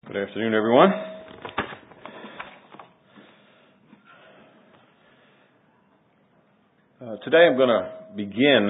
Good afternoon, everyone. Today I'm going to begin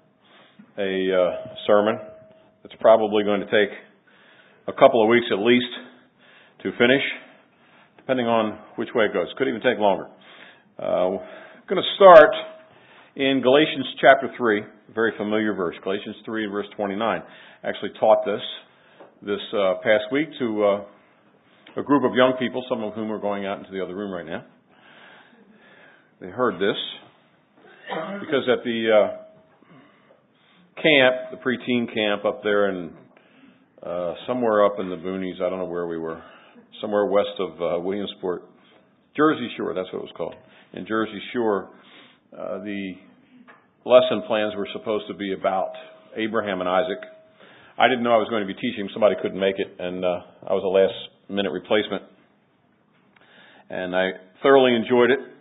a sermon that's probably going to take a couple of weeks at least to finish, depending on which way it goes. Could even take longer. I'm going to start in Galatians chapter 3, a very familiar verse, Galatians 3 and verse 29. I actually taught this past week to a group of young people, some of whom are going out into the other room right now. They heard this because at the camp, the preteen camp up there in somewhere up in the boonies, I don't know where we were, somewhere west of Williamsport, Jersey Shore, that's what it was called. In Jersey Shore, the lesson plans were supposed to be about Abraham and Isaac. I didn't know I was going to be teaching. Somebody couldn't make it, and I was a last-minute replacement. And I thoroughly enjoyed it.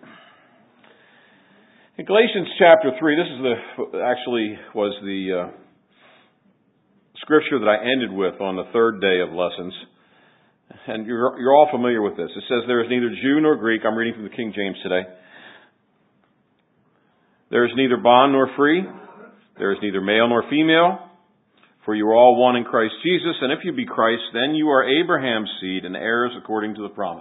In Galatians chapter 3, this is was the scripture that I ended with on the third day of lessons. And you're all familiar with this. It says, "There is neither Jew nor Greek." I'm reading from the King James today. "There is neither bond nor free. There is neither male nor female. For you are all one in Christ Jesus, and if you be Christ, then you are Abraham's seed and heirs according to the promise."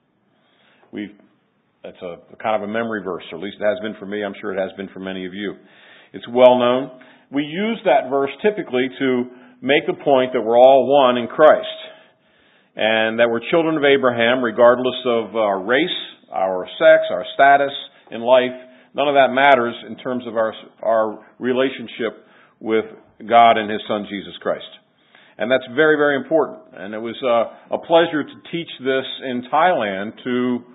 That's a kind of a memory verse, or at least it has been for me. I'm sure it has been for many of you. It's well known. We use that verse typically to make the point that we're all one in Christ, and that we're children of Abraham regardless of our race, our sex, our status in life. None of that matters in terms of our relationship with God and His Son, Jesus Christ. And that's very, very important. And it was a pleasure to teach this in Thailand to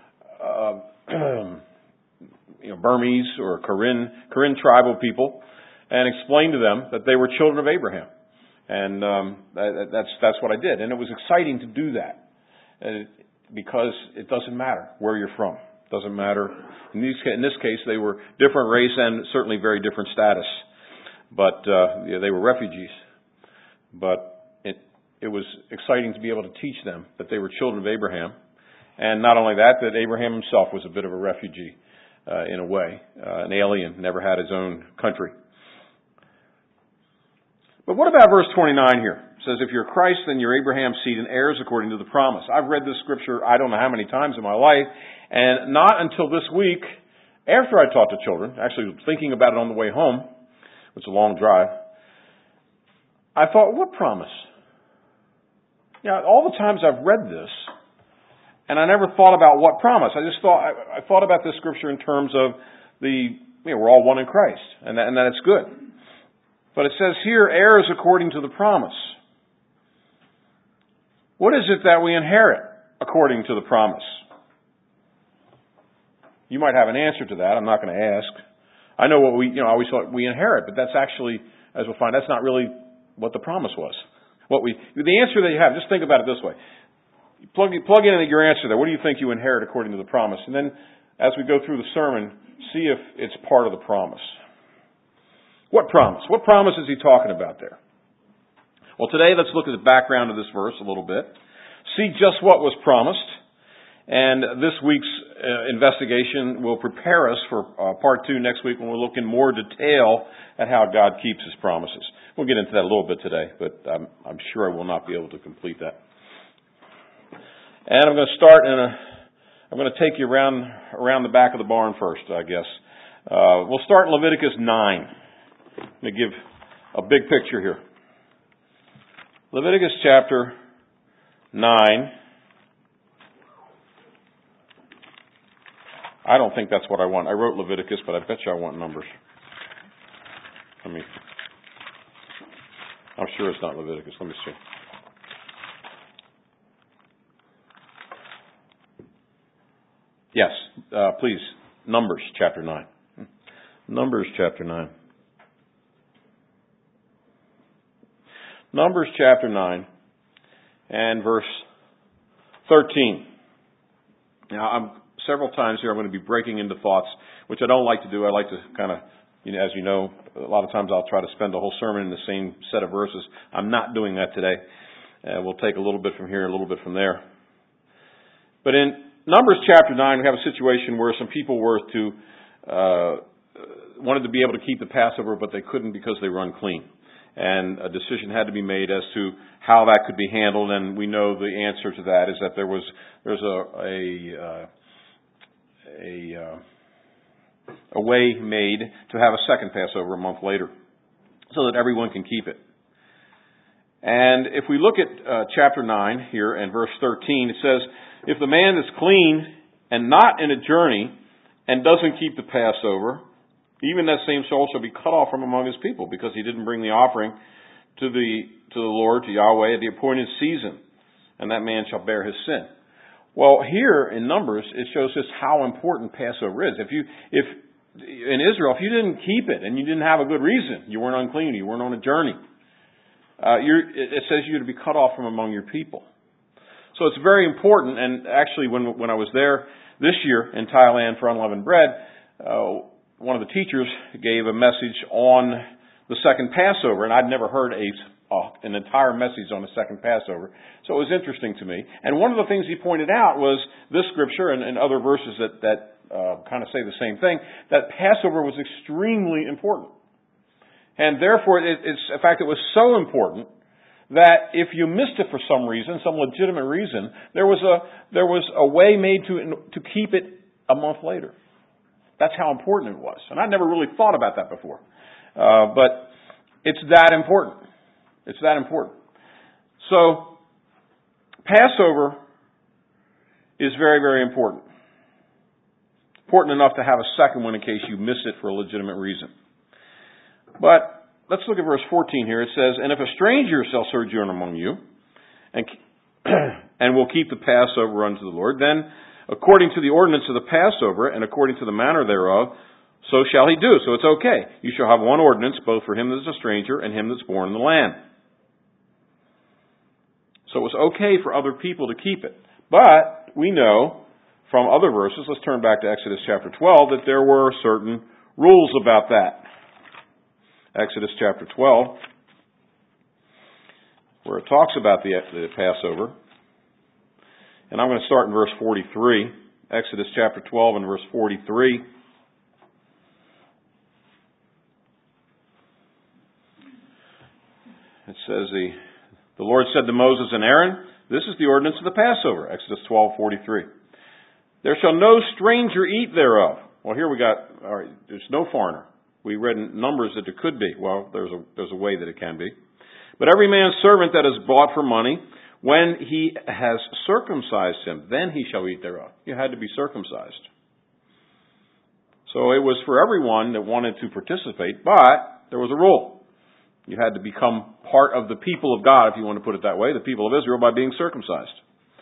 Burmese or Karen tribal people and explain to them that they were children of Abraham. And that's what I did. And it was exciting to do that because it doesn't matter where you're from. It doesn't matter. In this case, they were different race and certainly very different status. But they were refugees. But it was exciting to be able to teach them that they were children of Abraham. And not only that Abraham himself was a bit of a refugee in a way, an alien, never had his own country. But what about verse 29 here? It says, "If you're Christ, then you're Abraham's seed and heirs according to the promise." I've read this scripture I don't know how many times in my life, and not until this week, after I taught the children, actually thinking about it on the way home, it's a long drive, I thought, what promise? All the times I've read this, and I never thought about what promise. I thought about this scripture in terms of we're all one in Christ, and that it's good. But it says here, heirs according to the promise. What is it that we inherit according to the promise? You might have an answer to that. I'm not going to ask. I know what I always thought we inherit, but that's actually, as we'll find, that's not really what the promise was. The answer that you have, just think about it this way. You plug in your answer there. What do you think you inherit according to the promise? And then, as we go through the sermon, see if it's part of the promise. What promise? What promise is he talking about there? Well, today let's look at the background of this verse a little bit. See just what was promised. And this week's investigation will prepare us for part 2 next week when we'll look in more detail at how God keeps His promises. We'll get into that a little bit today, but I'm sure I will not be able to complete that. And I'm going to start I'm going to take you around the back of the barn first, I guess. We'll start in Leviticus 9. I'm going to give a big picture here. Leviticus chapter 9. I don't think that's what I want. I wrote Leviticus, but I bet you I want Numbers. I'm sure it's not Leviticus. Let me see. Yes, please. Numbers chapter 9. Numbers chapter 9. Numbers chapter 9 and verse 13. Now, several times here I'm going to be breaking into thoughts, which I don't like to do. I like to kind of, as you know, a lot of times I'll try to spend the whole sermon in the same set of verses. I'm not doing that today. We'll take a little bit from here, a little bit from there. But in Numbers chapter 9, we have a situation where some people wanted to be able to keep the Passover, but they couldn't because they were unclean. And a decision had to be made as to how that could be handled, and we know the answer to that is that there's a way made to have a second Passover a month later, so that everyone can keep it. And if we look at chapter 9 here and verse 13, it says, "If the man is clean and not in a journey and doesn't keep the Passover, even that same soul shall be cut off from among his people, because he didn't bring the offering to the Lord, to Yahweh, at the appointed season, and that man shall bear his sin." Well, here in Numbers, it shows us how important Passover is. If in Israel, if you didn't keep it and you didn't have a good reason, you weren't unclean, you weren't on a journey, it says you're to be cut off from among your people. So it's very important. And actually, when I was there this year in Thailand for Unleavened Bread, one of the teachers gave a message on the second Passover, and I'd never heard an entire message on the second Passover. So it was interesting to me. And one of the things he pointed out was this scripture and other verses that kind of say the same thing, that Passover was extremely important. And therefore, in fact, it was so important that if you missed it for some reason, some legitimate reason, there was a way made to keep it a month later. That's how important it was. And I never really thought about that before. But it's that important. It's that important. So, Passover is very, very important. Important enough to have a second one in case you miss it for a legitimate reason. But let's look at verse 14 here. It says, "And if a stranger shall sojourn among you, and will keep the Passover unto the Lord, then according to the ordinance of the Passover, and according to the manner thereof, so shall he do." So it's okay. You shall have one ordinance, both for him that is a stranger and him that's born in the land. So it was okay for other people to keep it. But we know from other verses, let's turn back to Exodus chapter 12, that there were certain rules about that. Exodus chapter 12, where it talks about the Passover. And I'm going to start in verse 43. Exodus chapter 12 and verse 43. It says, the Lord said to Moses and Aaron, "This is the ordinance of the Passover." Exodus 12:43. "There shall no stranger eat thereof." Well, here there's no foreigner. We read in Numbers that there could be. Well, there's a way that it can be. "But every man's servant that is bought for money, when he has circumcised him, then he shall eat thereof." You had to be circumcised. So it was for everyone that wanted to participate, but there was a rule. You had to become part of the people of God, if you want to put it that way, the people of Israel, by being circumcised.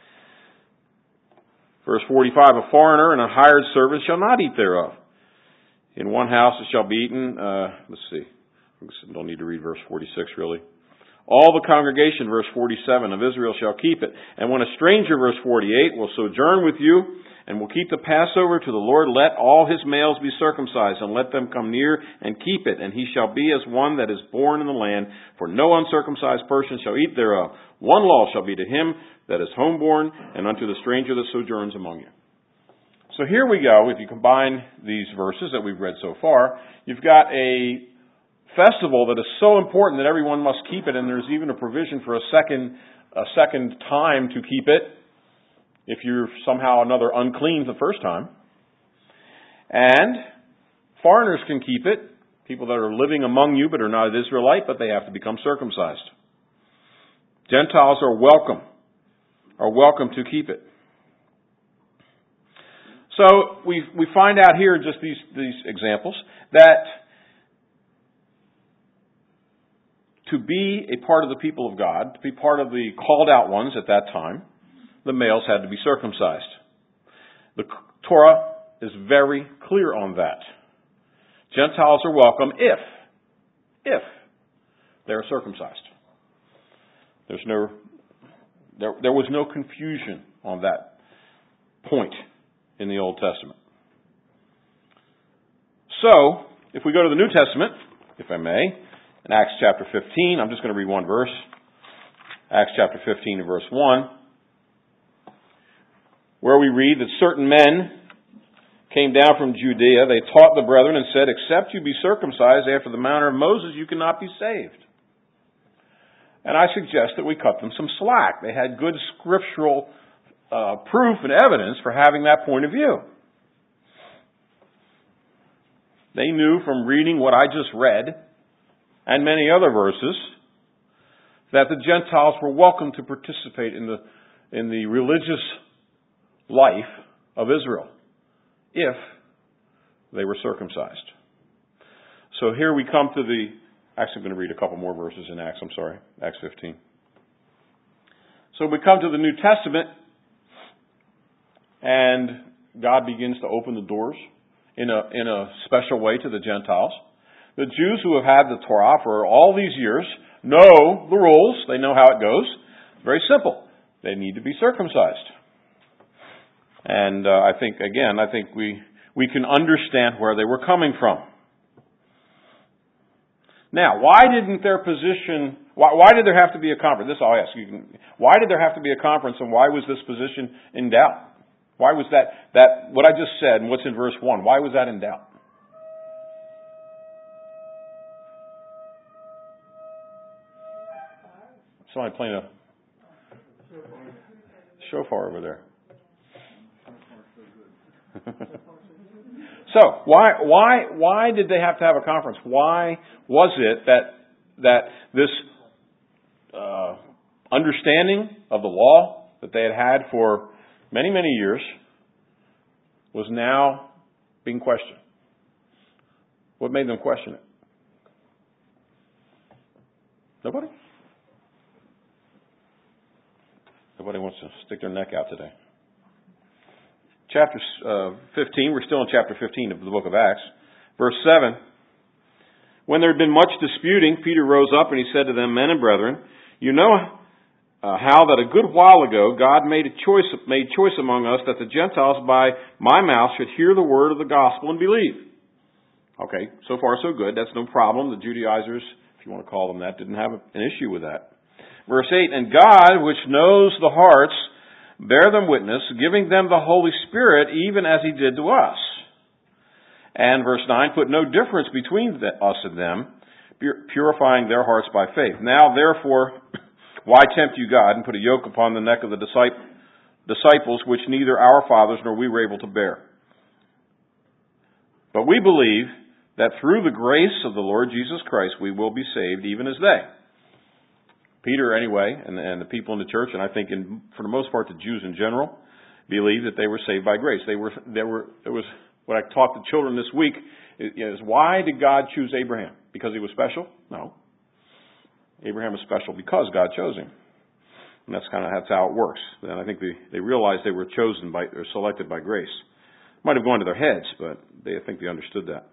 Verse 45, "A foreigner and a hired servant shall not eat thereof. In one house it shall be eaten." Let's see. I don't need to read verse 46 really. "All the congregation," verse 47, "of Israel shall keep it. And when a stranger," verse 48, "will sojourn with you and will keep the Passover to the Lord, let all his males be circumcised, and let them come near and keep it. And he shall be as one that is born in the land, for no uncircumcised person shall eat thereof. One law shall be to him that is homeborn, and unto the stranger that sojourns among you." So here we go. If you combine these verses that we've read so far, you've got a festival that is so important that everyone must keep it, and there's even a provision for a second time to keep it if you're somehow another unclean the first time. And foreigners can keep it, people that are living among you but are not an Israelite, but they have to become circumcised. Gentiles are welcome to keep it. So we find out here, just these examples, that to be a part of the people of God, to be part of the called out ones at that time, the males had to be circumcised. The Torah is very clear on that. Gentiles are welcome if they're circumcised. There was no confusion on that point in the Old Testament. So, if we go to the New Testament, if I may, in Acts chapter 15, I'm just going to read one verse. Acts chapter 15 and verse 1, where we read that certain men came down from Judea. They taught the brethren and said, except you be circumcised after the manner of Moses, you cannot be saved. And I suggest that we cut them some slack. They had good scriptural proof and evidence for having that point of view. They knew from reading what I just read and many other verses that the Gentiles were welcome to participate in the religious life of Israel if they were circumcised. So here we come to actually I'm going to read a couple more verses in Acts, Acts 15. So we come to the New Testament, and God begins to open the doors in a special way to the Gentiles. The Jews who have had the Torah for all these years know the rules. They know how it goes. It's very simple. They need to be circumcised. And I think we can understand where they were coming from. Now, why did there have to be a conference? This I'll ask you. Why did there have to be a conference, and why was this position in doubt? Why was that what I just said and what's in verse 1, why was that in doubt? Somebody playing a shofar over there. So, why did they have to have a conference? Why was it that this understanding of the law that they had for many, many years was now being questioned? What made them question it? Nobody? Nobody wants to stick their neck out today. Chapter 15, we're still in chapter 15 of the book of Acts. Verse 7, when there had been much disputing, Peter rose up and he said to them, men and brethren, you know how that a good while ago God made choice among us that the Gentiles by my mouth should hear the word of the gospel and believe. Okay, so far so good. That's no problem. The Judaizers, if you want to call them that, didn't have an issue with that. Verse 8, and God, which knows the hearts, bear them witness, giving them the Holy Spirit, even as He did to us. And verse 9, put no difference between us and them, purifying their hearts by faith. Now, therefore, why tempt you God and put a yoke upon the neck of the disciples, which neither our fathers nor we were able to bear? But we believe that through the grace of the Lord Jesus Christ we will be saved, even as they. Peter, anyway, and the people in the church, and I think for the most part the Jews in general, believed that they were saved by grace. It was what I taught the children this week is, why did God choose Abraham? Because he was special? No. Abraham was special because God chose him. And that's how it works. And I think they realized they were chosen or selected by grace. Might have gone to their heads, but I think they understood that.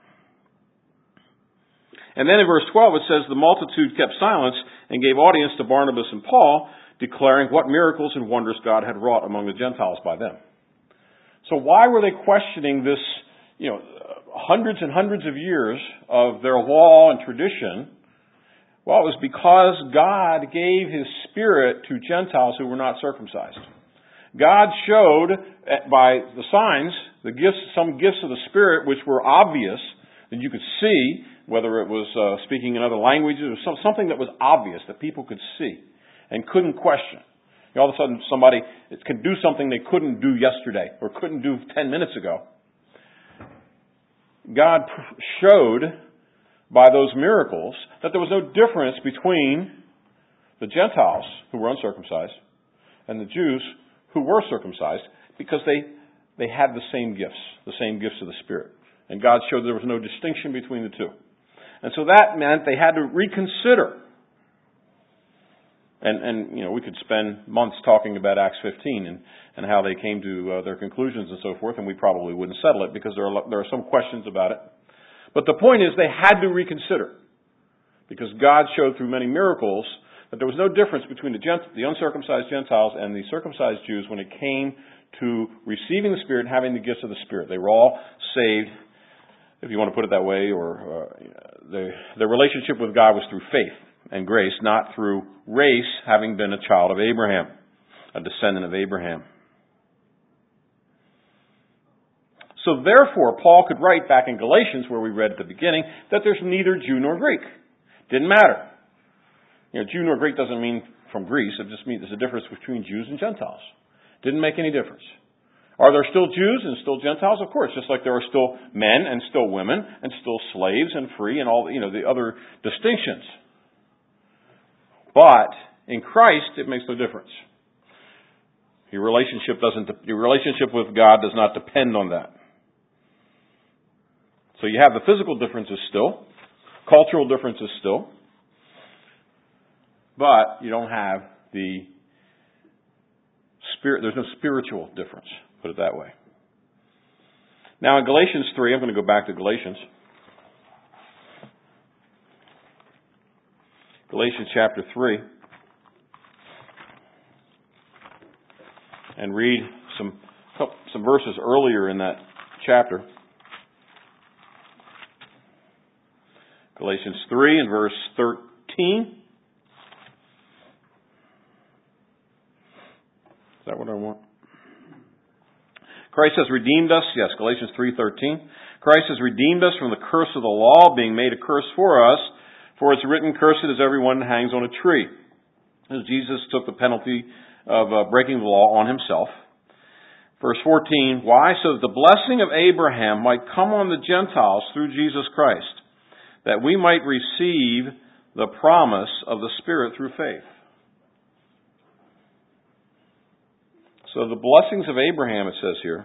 And then in verse 12 it says, the multitude kept silence and gave audience to Barnabas and Paul, declaring what miracles and wonders God had wrought among the Gentiles by them. So why were they questioning this, hundreds and hundreds of years of their law and tradition? Well, it was because God gave His Spirit to Gentiles who were not circumcised. God showed by the signs, some gifts of the Spirit which were obvious, that you could see, whether it was speaking in other languages or something that was obvious that people could see and couldn't question. All of a sudden somebody can do something they couldn't do yesterday or couldn't do 10 minutes ago. God showed by those miracles that there was no difference between the Gentiles who were uncircumcised and the Jews who were circumcised, because they had the same gifts of the Spirit. And God showed there was no distinction between the two. And so that meant they had to reconsider. And we could spend months talking about Acts 15 and how they came to their conclusions and so forth, and we probably wouldn't settle it because there are some questions about it. But the point is they had to reconsider, because God showed through many miracles that there was no difference between the uncircumcised Gentiles and the circumcised Jews when it came to receiving the Spirit and having the gifts of the Spirit. They were all saved, if you want to put it that way, or their relationship with God was through faith. and grace, not through race, having been a child of Abraham, a descendant of Abraham. So therefore, Paul could write back in Galatians, where we read at the beginning, that there's neither Jew nor Greek. Didn't matter. Jew nor Greek doesn't mean from Greece. It just means there's a difference between Jews and Gentiles. Didn't make any difference. Are there still Jews and still Gentiles? Of course, just like there are still men and still women and still slaves and free and all the other distinctions. But in Christ, it makes no difference. Your relationship with God does not depend on that. So you have the physical differences still, cultural differences still, but you don't have the spirit. There's no spiritual difference, put it that way. Now in Galatians 3, I'm going to go back to Galatians. Galatians chapter 3. And read some verses earlier in that chapter. Galatians 3 and verse 13. Is that what I want? Christ has redeemed us. Yes, Galatians 3:13. Christ has redeemed us from the curse of the law, being made a curse for us. For it's written, cursed is everyone who hangs on a tree. As Jesus took the penalty of breaking the law on himself. Verse 14, why? So that the blessing of Abraham might come on the Gentiles through Jesus Christ, that we might receive the promise of the Spirit through faith. So the blessings of Abraham, it says here,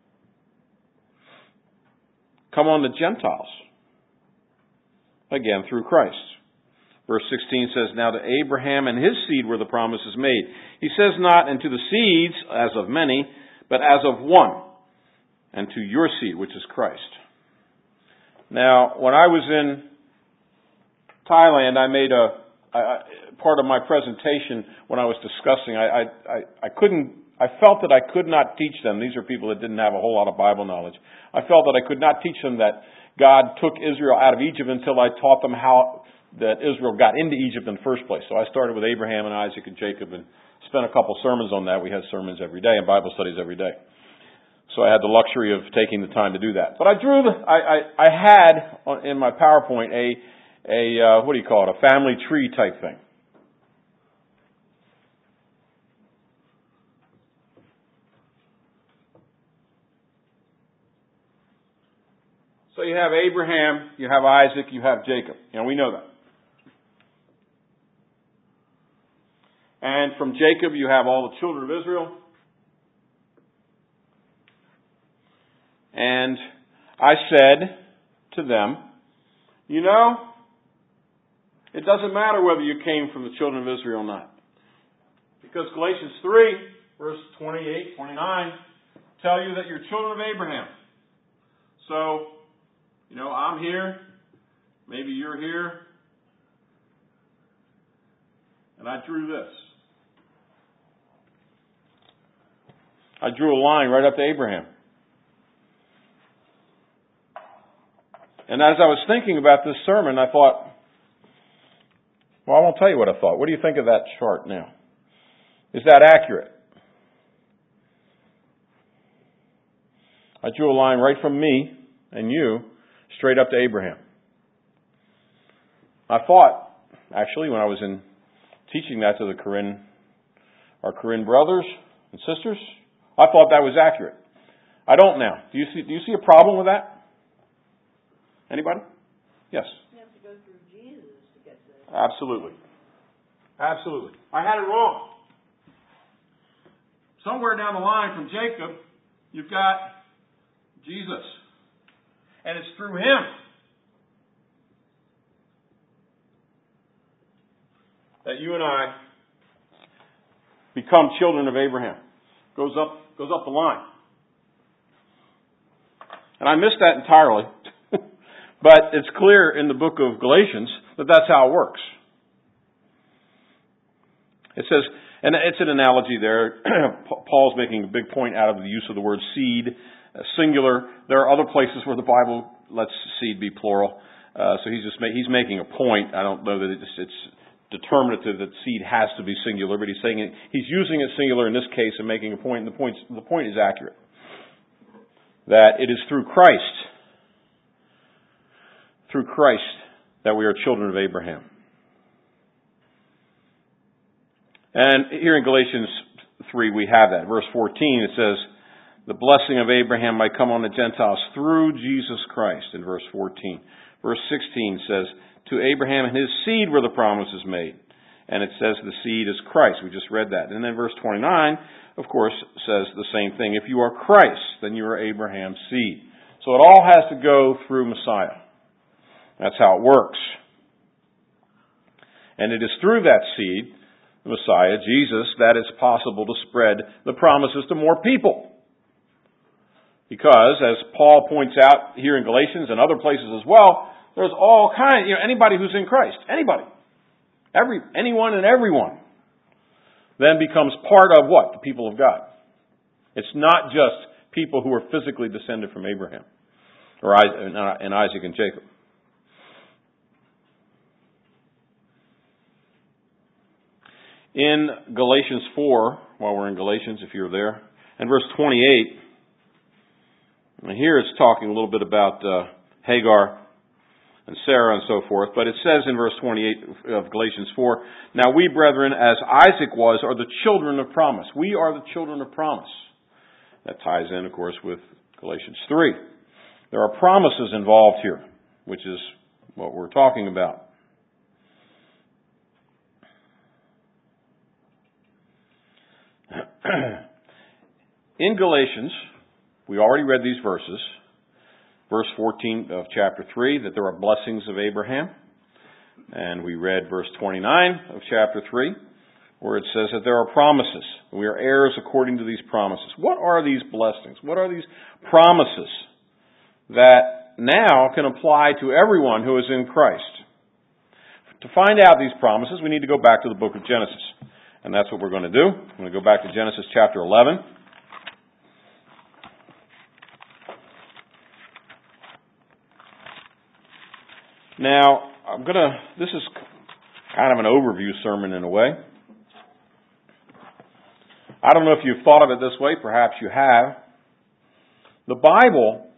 come on the Gentiles. Again, through Christ. Verse 16 says, now to Abraham and his seed were the promises made. He says not, and to the seeds, as of many, but as of one, and to your seed, which is Christ. Now, when I was in Thailand, I made part of my presentation when I was discussing, I felt that I could not teach them. These are people that didn't have a whole lot of Bible knowledge. I felt that I could not teach them that God took Israel out of Egypt until I taught them how that Israel got into Egypt in the first place. So I started with Abraham and Isaac and Jacob and spent a couple sermons on that. We had sermons every day and Bible studies every day. So I had the luxury of taking the time to do that. But I had in my PowerPoint a what do you call it? A family tree type thing. So you have Abraham, you have Isaac, you have Jacob. We know that. And from Jacob you have all the children of Israel. And I said to them, it doesn't matter whether you came from the children of Israel or not. Because Galatians 3, verse 28, 29, tell you that you're children of Abraham. So, I'm here, maybe you're here, and I drew this. I drew a line right up to Abraham. And as I was thinking about this sermon, I thought, well, I won't tell you what I thought. What do you think of that chart now? Is that accurate? I drew a line right from me and you straight up to Abraham. I thought, actually, when I was teaching that to our Korean brothers and sisters, I thought that was accurate. I don't now. Do you see a problem with that? Anybody? Yes. You have to go through Jesus to get there. Absolutely. Absolutely. I had it wrong. Somewhere down the line from Jacob, you've got Jesus. And it's through him that you and I become children of Abraham. Goes up the line. And I missed that entirely. But it's clear in the book of Galatians that that's how it works. It says, and it's an analogy there. Paul's making a big point out of the use of the word seed, singular. There are other places where the Bible lets seed be plural. So he's making a point. I don't know that determinative that seed has to be singular, but he's saying he's using it singular in this case and making a point, and the point is accurate. That it is through Christ that we are children of Abraham. And here in Galatians 3 we have that. Verse 14 it says, the blessing of Abraham might come on the Gentiles through Jesus Christ in verse 14. Verse 16 says, to Abraham and his seed were the promises made. And it says the seed is Christ. We just read that. And then verse 29, of course, says the same thing. If you are Christ, then you are Abraham's seed. So it all has to go through Messiah. That's how it works. And it is through that seed, the Messiah, Jesus, that it's possible to spread the promises to more people. Because, as Paul points out here in Galatians and other places as well, there's all kinds, anybody who's in Christ, anybody, anyone and everyone, then becomes part of what? The people of God. It's not just people who are physically descended from Abraham, or and Isaac and Jacob. In Galatians 4, while we're in Galatians, if you're there, and verse 28, and here it's talking a little bit about Hagar and Sarah and so forth, but it says in verse 28 of Galatians 4, now we, brethren, as Isaac was, are the children of promise. We are the children of promise. That ties in, of course, with Galatians 3. There are promises involved here, which is what we're talking about. In Galatians, we already read these verses. Verse 14 of chapter 3, that there are blessings of Abraham. And we read verse 29 of chapter 3, where it says that there are promises. We are heirs according to these promises. What are these blessings? What are these promises that now can apply to everyone who is in Christ? To find out these promises, we need to go back to the book of Genesis. And that's what we're going to do. I'm going to go back to Genesis chapter 11. Now, this is kind of an overview sermon in a way. I don't know if you've thought of it this way. Perhaps you have. The Bible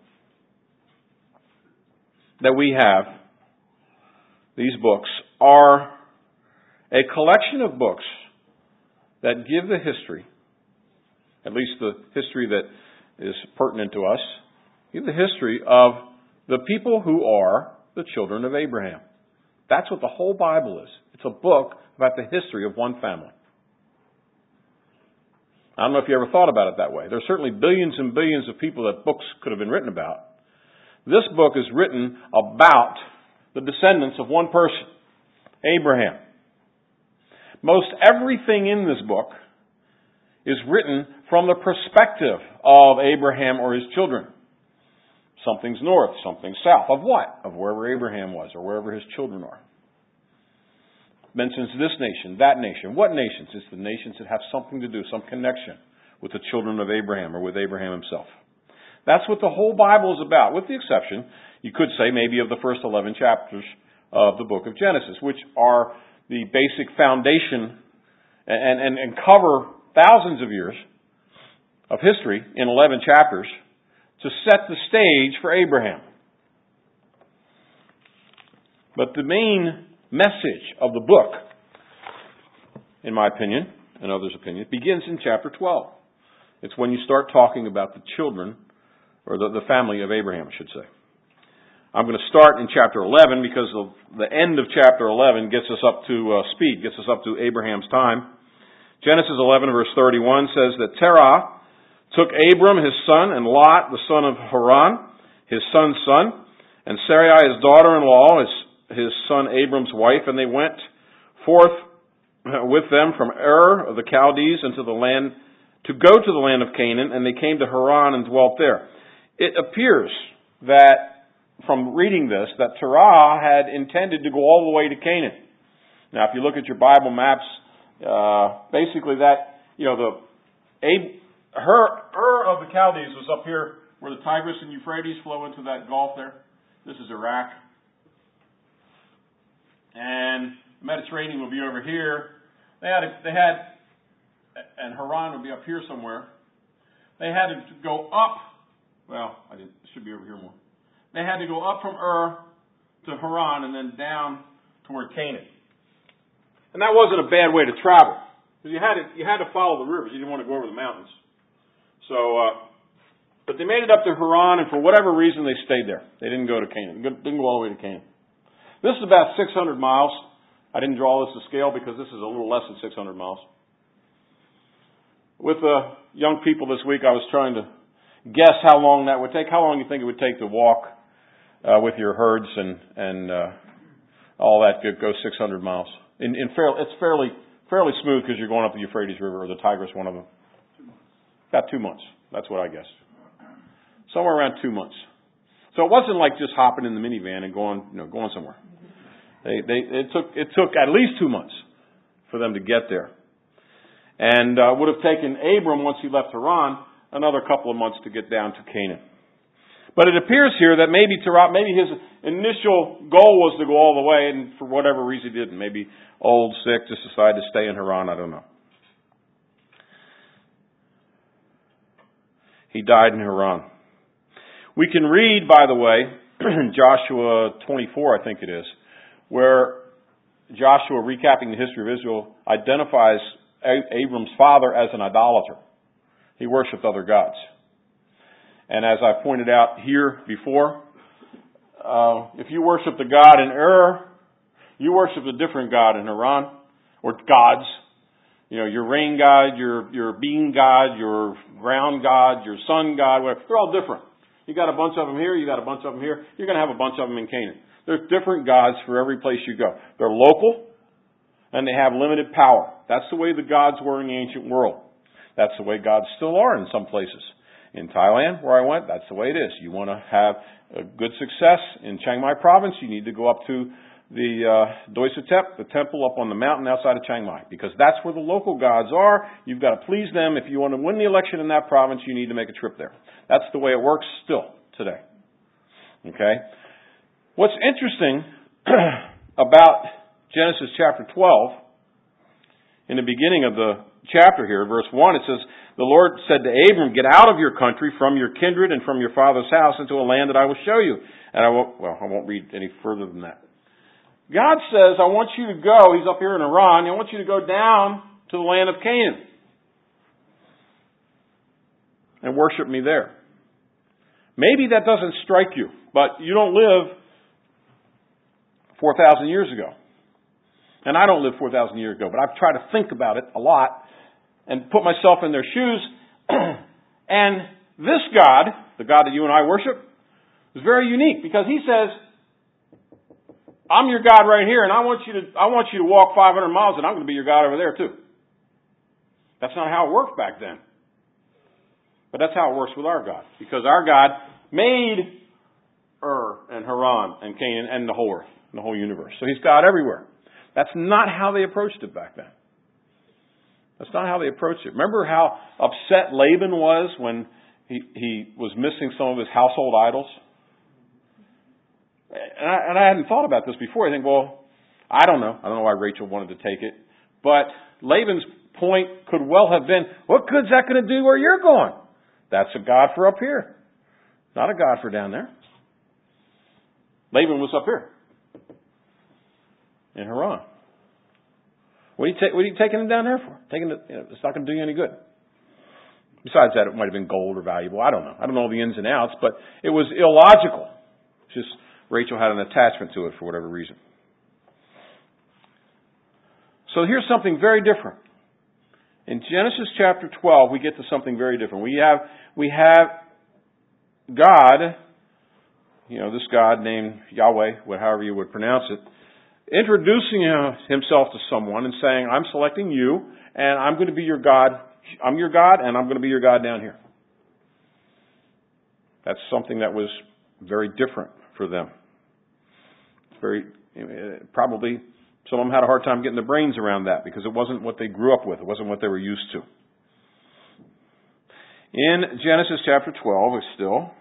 that we have, these books, are a collection of books that give the history, at least the history that is pertinent to us, give the history of the people who are the children of Abraham. That's what the whole Bible is. It's a book about the history of one family. I don't know if you ever thought about it that way. There's certainly billions and billions of people that books could have been written about. This book is written about the descendants of one person, Abraham. Most everything in this book is written from the perspective of Abraham or his children. Something's north, something's south. Of what? Of wherever Abraham was or wherever his children are. Mentions this nation, that nation. What nations? It's the nations that have something to do, some connection with the children of Abraham or with Abraham himself. That's what the whole Bible is about, with the exception, you could say, maybe of the first 11 chapters of the book of Genesis, which are the basic foundation and cover thousands of years of history in 11 chapters to set the stage for Abraham. But the main message of the book, in my opinion, and others' opinion, begins in chapter 12. It's when you start talking about the children, or the family of Abraham, I should say. I'm going to start in chapter 11 because the end of chapter 11 gets us up to speed, gets us up to Abraham's time. Genesis 11 verse 31 says that Terah took Abram his son and Lot the son of Haran, his son's son, and Sarai his daughter-in-law, his son Abram's wife, and they went forth with them from Ur of the Chaldees into the land to go to the land of Canaan, and they came to Haran and dwelt there. It appears that from reading this, that Terah had intended to go all the way to Canaan. Now, if you look at your Bible maps, basically that, Ur of the Chaldees was up here where the Tigris and Euphrates flow into that gulf there. This is Iraq. And The Mediterranean would be over here. And Haran would be up here somewhere. They had to go up. It should be over here more. They had to go up from Ur to Haran and then down toward Canaan. And that wasn't a bad way to travel. You had to follow the rivers. You didn't want to go over the mountains. But they made it up to Haran, and for whatever reason, they stayed there. They didn't go to Canaan. Didn't go all the way to Canaan. This is about 600 miles. I didn't draw this to scale because this is a little less than 600 miles. With the young people this week, I was trying to guess how long that would take. How long do you think it would take to walk with your herds and all that? Go 600 miles. It's fairly smooth because you're going up the Euphrates River or the Tigris, one of them. About 2 months. That's what I guessed. Somewhere around 2 months. So it wasn't like just hopping in the minivan and going somewhere. It took at least 2 months for them to get there. And would have taken Abram, once he left Haran, another couple of months to get down to Canaan. But it appears here that maybe his initial goal was to go all the way, and for whatever reason he didn't. Maybe old, sick, just decided to stay in Haran. I don't know. He died in Haran. We can read, by the way, Joshua 24, I think it is, where Joshua, recapping the history of Israel, identifies Abram's father as an idolater. He worshipped other gods. And as I pointed out here before, if you worship the God in Ur, you worship a different God in Haran, or gods. Your rain god, your bean god, your ground god, your sun god, whatever. They're all different. You got a bunch of them here, you got a bunch of them here. You're going to have a bunch of them in Canaan. There's different gods for every place you go. They're local, and they have limited power. That's the way the gods were in the ancient world. That's the way gods still are in some places. In Thailand, where I went, that's the way it is. You want to have a good success in Chiang Mai province, you need to go up to the Doi Suthep, the temple up on the mountain outside of Chiang Mai, because that's where the local gods are. You've got to please them. If you want to win the election in that province, you need to make a trip there. That's the way it works still today. Okay? What's interesting about Genesis chapter 12, in the beginning of the chapter here, verse 1, it says, the Lord said to Abram, get out of your country, from your kindred, and from your father's house into a land that I will show you. And I won't read any further than that. God says, I want you to go, he's up here in Haran, I want you to go down to the land of Canaan and worship me there. Maybe that doesn't strike you, but you don't live 4,000 years ago. And I don't live 4,000 years ago, but I've tried to think about it a lot and put myself in their shoes. And this God, the God that you and I worship, is very unique because he says, I'm your God right here, and I want you to walk 500 miles, and I'm going to be your God over there too. That's not how it worked back then. But that's how it works with our God. Because our God made Ur and Haran and Canaan and the whole earth, and the whole universe. So he's God everywhere. That's not how they approached it back then. That's not how they approached it. Remember how upset Laban was when he was missing some of his household idols? And I hadn't thought about this before. I think, I don't know. I don't know why Rachel wanted to take it. But Laban's point could well have been, what good's that going to do where you're going? That's a God for up here. Not a God for down there. Laban was up here. In Haran. What are you taking him down there for? It's not going to do you any good. Besides that, it might have been gold or valuable. I don't know. I don't know the ins and outs, but it was illogical. Just Rachel had an attachment to it for whatever reason. So here's something very different. In Genesis chapter 12, we get to something very different. We have God, this God named Yahweh, however you would pronounce it, introducing himself to someone and saying, I'm selecting you, and I'm going to be your God. I'm your God, and I'm going to be your God down here. That's something that was very different for them. Probably some of them had a hard time getting their brains around that because it wasn't what they grew up with. It wasn't what they were used to. In Genesis chapter 12, still,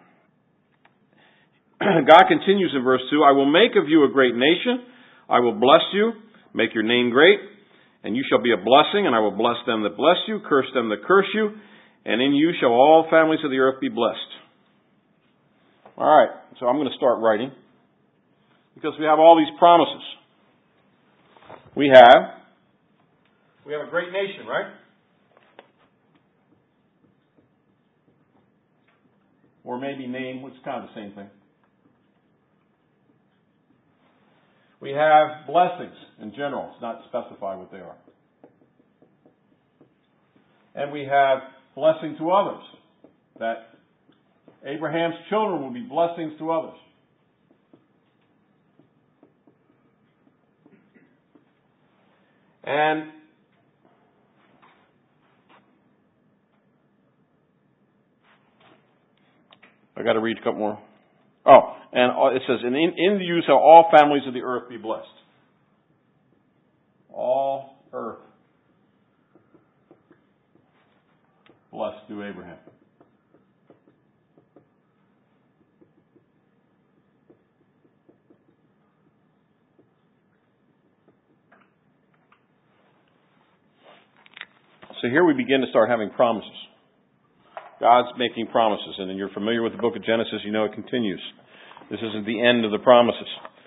God continues in verse 2, I will make of you a great nation. I will bless you, make your name great, and you shall be a blessing, and I will bless them that bless you, curse them that curse you, and in you shall all families of the earth be blessed. All right, so I'm going to start writing, because we have all these promises. We have a great nation, right? Or maybe name, which is kind of the same thing. We have blessings in general. It's not specified what they are. And we have blessing to others. That Abraham's children will be blessings to others. And I got to read a couple more. Oh, and it says, "And in you shall all families of the earth be blessed." All earth blessed through Abraham. So here we begin to start having promises. God's making promises, and then you're familiar with the book of Genesis, you know it continues. This isn't the end of the promises.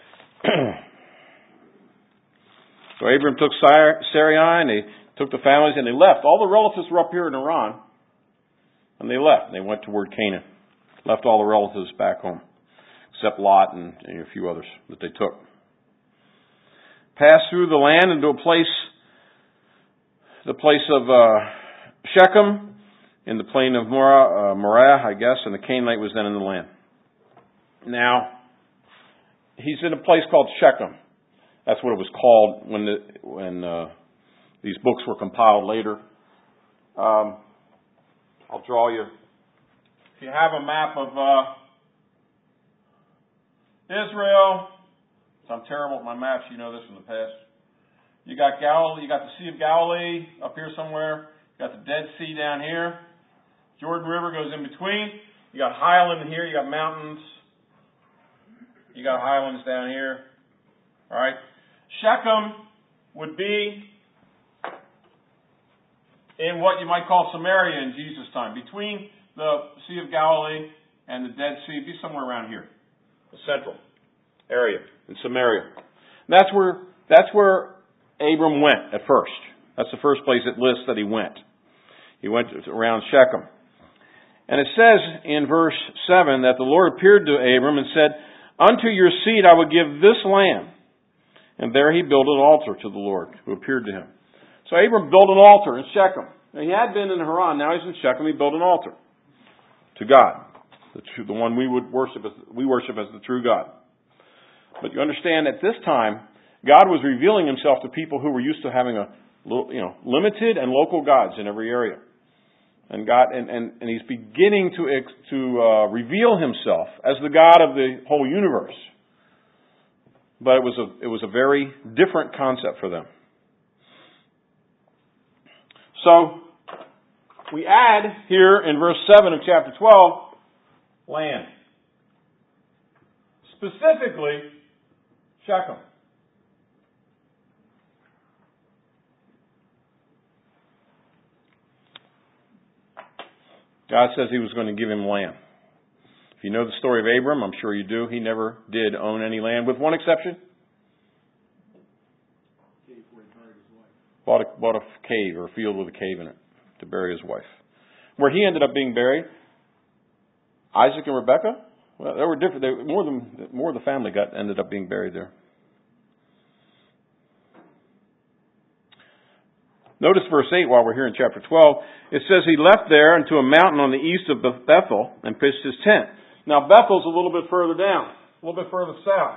So Abram took Sarai, and they took the families, and they left. All the relatives were up here in Iran, and they left. They went toward Canaan. Left all the relatives back home, except Lot and a few others that they took. Passed through the land into the place of Shechem, in the plain of Moriah, I guess, and the Canaanite was then in the land. Now, he's in a place called Shechem. That's what it was called when these books were compiled later. I'll draw you. If you have a map of Israel, so I'm terrible at my maps. You know this from the past. You got Galilee. You got the Sea of Galilee up here somewhere. You got the Dead Sea down here. Jordan River goes in between. You got highland here. You got mountains. You got highlands down here. All right. Shechem would be in what you might call Samaria in Jesus' time, between the Sea of Galilee and the Dead Sea. It'd be somewhere around here, the central area in Samaria. And that's where Abram went at first. That's the first place it lists that he went. He went around Shechem. And it says in verse 7 that the Lord appeared to Abram and said, "Unto your seed I will give this land." And there he built an altar to the Lord who appeared to him. So Abram built an altar in Shechem. Now, he had been in Haran. Now he's in Shechem. He built an altar to God, the one we worship as the true God. But you understand, at this time, God was revealing himself to people who were used to having limited and local gods in every area. And God, and he's beginning to reveal himself as the God of the whole universe. But it was a very different concept for them. So we add here in verse 7 of chapter 12, land. Specifically, Shechem. God says he was going to give him land. If you know the story of Abram, I'm sure you do, he never did own any land, with one exception. Bought a cave, or a field with a cave in it, to bury his wife. Where he ended up being buried, Isaac and Rebekah, well, they were different. More of the family ended up being buried there. Notice verse 8 while we're here in chapter 12. It says he left there into a mountain on the east of Bethel and pitched his tent. Now Bethel's a little bit further down, a little bit further south.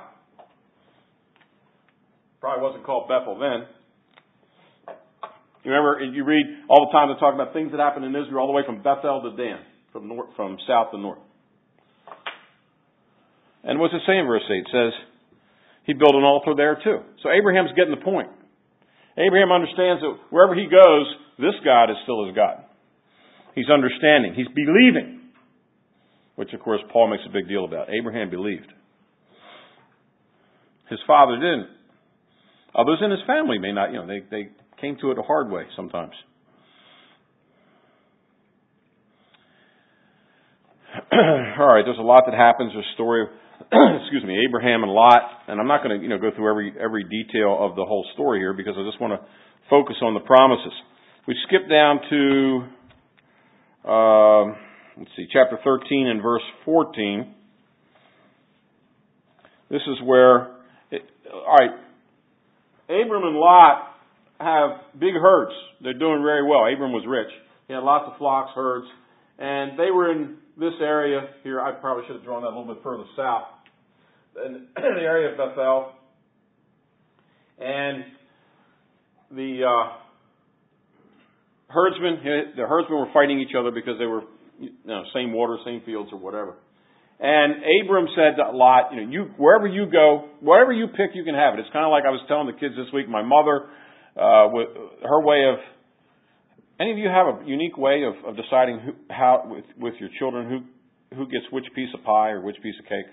Probably wasn't called Bethel then. You remember, you read all the time they talk about things that happened in Israel all the way from Bethel to Dan, from south to north. And what's it say in verse 8? It says he built an altar there too. So Abraham's getting the point. Abraham understands that wherever he goes, this God is still his God. He's understanding. He's believing. Which, of course, Paul makes a big deal about. Abraham believed. His father didn't. Others in his family may not, they came to it a hard way sometimes. All right, there's a lot that happens. There's a story of, Abraham and Lot, and I'm not going to, go through every detail of the whole story here because I just want to focus on the promises. We skip down to, chapter 13 and verse 14. This is where, Abram and Lot have big herds. They're doing very well. Abram was rich. He had lots of flocks, herds, and they were in this area here. I probably should have drawn that a little bit further south. In the area of Bethel. And the herdsmen were fighting each other because they were, same water, same fields or whatever. And Abram said to Lot, wherever you go, whatever you pick, you can have it. It's kind of like I was telling the kids this week, my mother, her way of, any of you have a unique way of deciding how with your children, who gets which piece of pie or which piece of cake?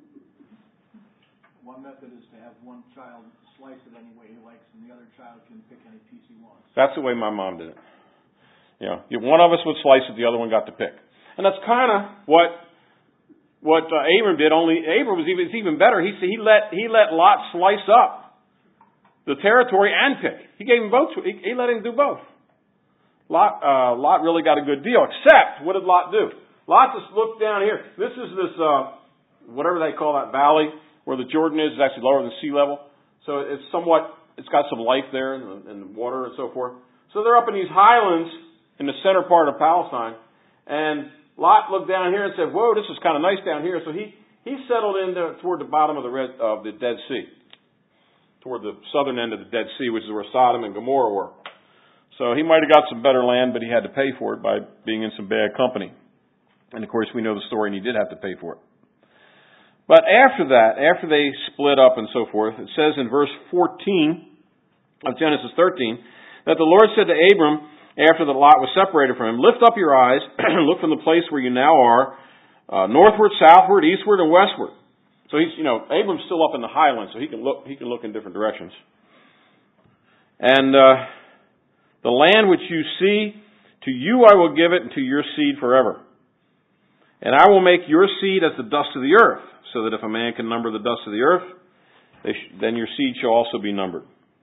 One method is to have one child slice it any way he likes, and the other child can pick any piece he wants. That's the way my mom did it. One of us would slice it, the other one got to pick. And that's kind of what Abram did. Only Abram was even better. He let Lot slice up the territory and pick. He gave him both. He let him do both. Lot really got a good deal. Except, what did Lot do? Lot just looked down here. This is whatever they call that valley where the Jordan is actually lower than sea level. So it's got some life there and water and so forth. So they're up in these highlands in the center part of Palestine. And Lot looked down here and said, whoa, this is kind of nice down here. So he settled in toward the bottom of the Dead Sea. Toward the southern end of the Dead Sea, which is where Sodom and Gomorrah were. So he might have got some better land, but he had to pay for it by being in some bad company. And of course, we know the story, and he did have to pay for it. But after that, after they split up and so forth, it says in verse 14 of Genesis 13, that the Lord said to Abram, after the Lot was separated from him, lift up your eyes, look from the place where you now are, northward, southward, eastward, and westward. So he's, Abram's still up in the highlands, so he can look in different directions. And the land which you see, to you I will give it, and to your seed forever. And I will make your seed as the dust of the earth, so that if a man can number the dust of the earth, then your seed shall also be numbered.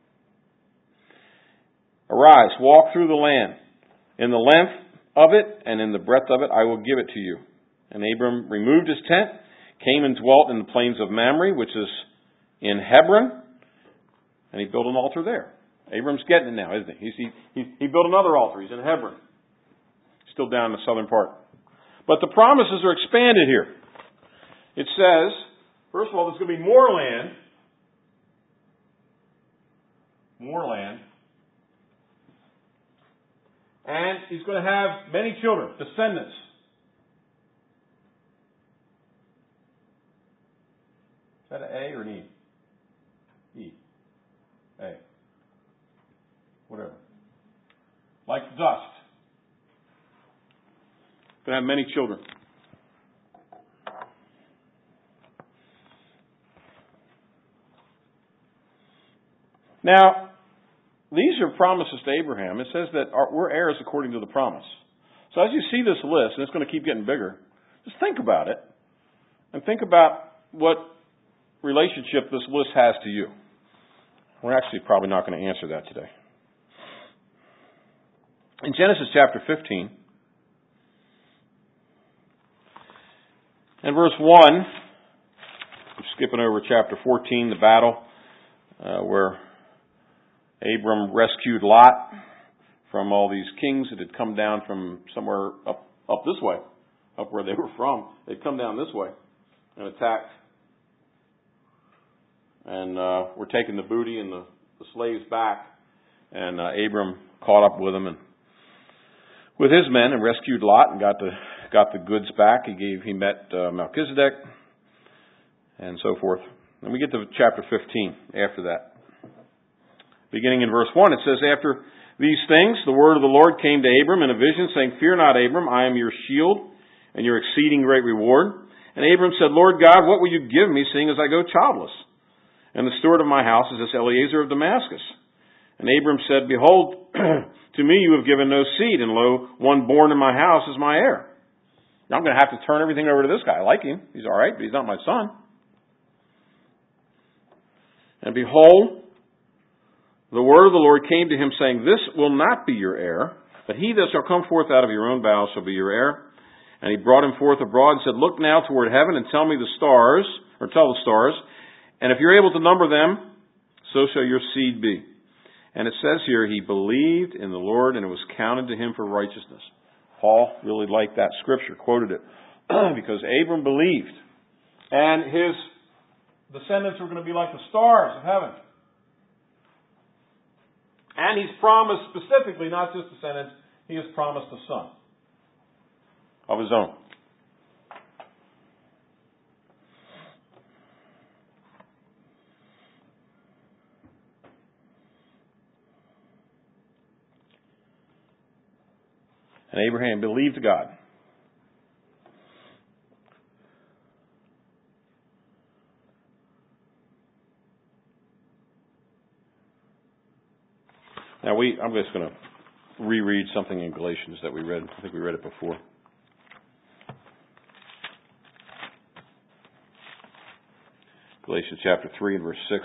Arise, walk through the land. In the length of it and in the breadth of it I will give it to you. And Abram removed his tent, came and dwelt in the plains of Mamre, which is in Hebron, and he built an altar there. Abram's getting it now, isn't he? He built another altar. He's in Hebron. Still down in the southern part. But the promises are expanded here. It says, first of all, there's going to be more land. More land. And he's going to have many children, descendants. Is that an A or an E? E. A. Whatever. Like dust. Going to have many children. Now, these are promises to Abraham. It says that we're heirs according to the promise. So as you see this list, and it's going to keep getting bigger, just think about it. And think about what relationship this list has to you. We're actually probably not going to answer that today. In Genesis chapter 15, and verse 1, I'm skipping over chapter 14, the battle, where Abram rescued Lot from all these kings that had come down from somewhere up this way, up where they were from. They'd come down this way and attacked. And were taking the booty and the slaves back. And Abram caught up with them and with his men and rescued Lot and got the goods back. He met Melchizedek and so forth. And we get to chapter 15 after that. Beginning in verse 1, it says, after these things, the word of the Lord came to Abram in a vision, saying, fear not, Abram, I am your shield and your exceeding great reward. And Abram said, Lord God, what will you give me, seeing as I go childless? and the steward of my house is this Eliezer of Damascus. And Abram said, Behold, to me you have given no seed, and lo, one born in my house is my heir. Now I'm going to have to turn everything over to this guy. I like him. He's all right, but he's not my son. And behold, the word of the Lord came to him, saying, This will not be your heir, but he that shall come forth out of your own bowels shall be your heir. And he brought him forth abroad and said, Look now toward heaven and tell me the stars, or tell the stars, and if you're able to number them, so shall your seed be. And it says here, he believed in the Lord, and it was counted to him for righteousness. Paul really liked that scripture, quoted it, because Abram believed. And his descendants were going to be like the stars of heaven. And he's promised specifically, not just descendants, he has promised a son of his own. And Abraham believed God. Now I'm just going to reread something in Galatians that we read. I think we read it before. Galatians chapter 3 and verse 6.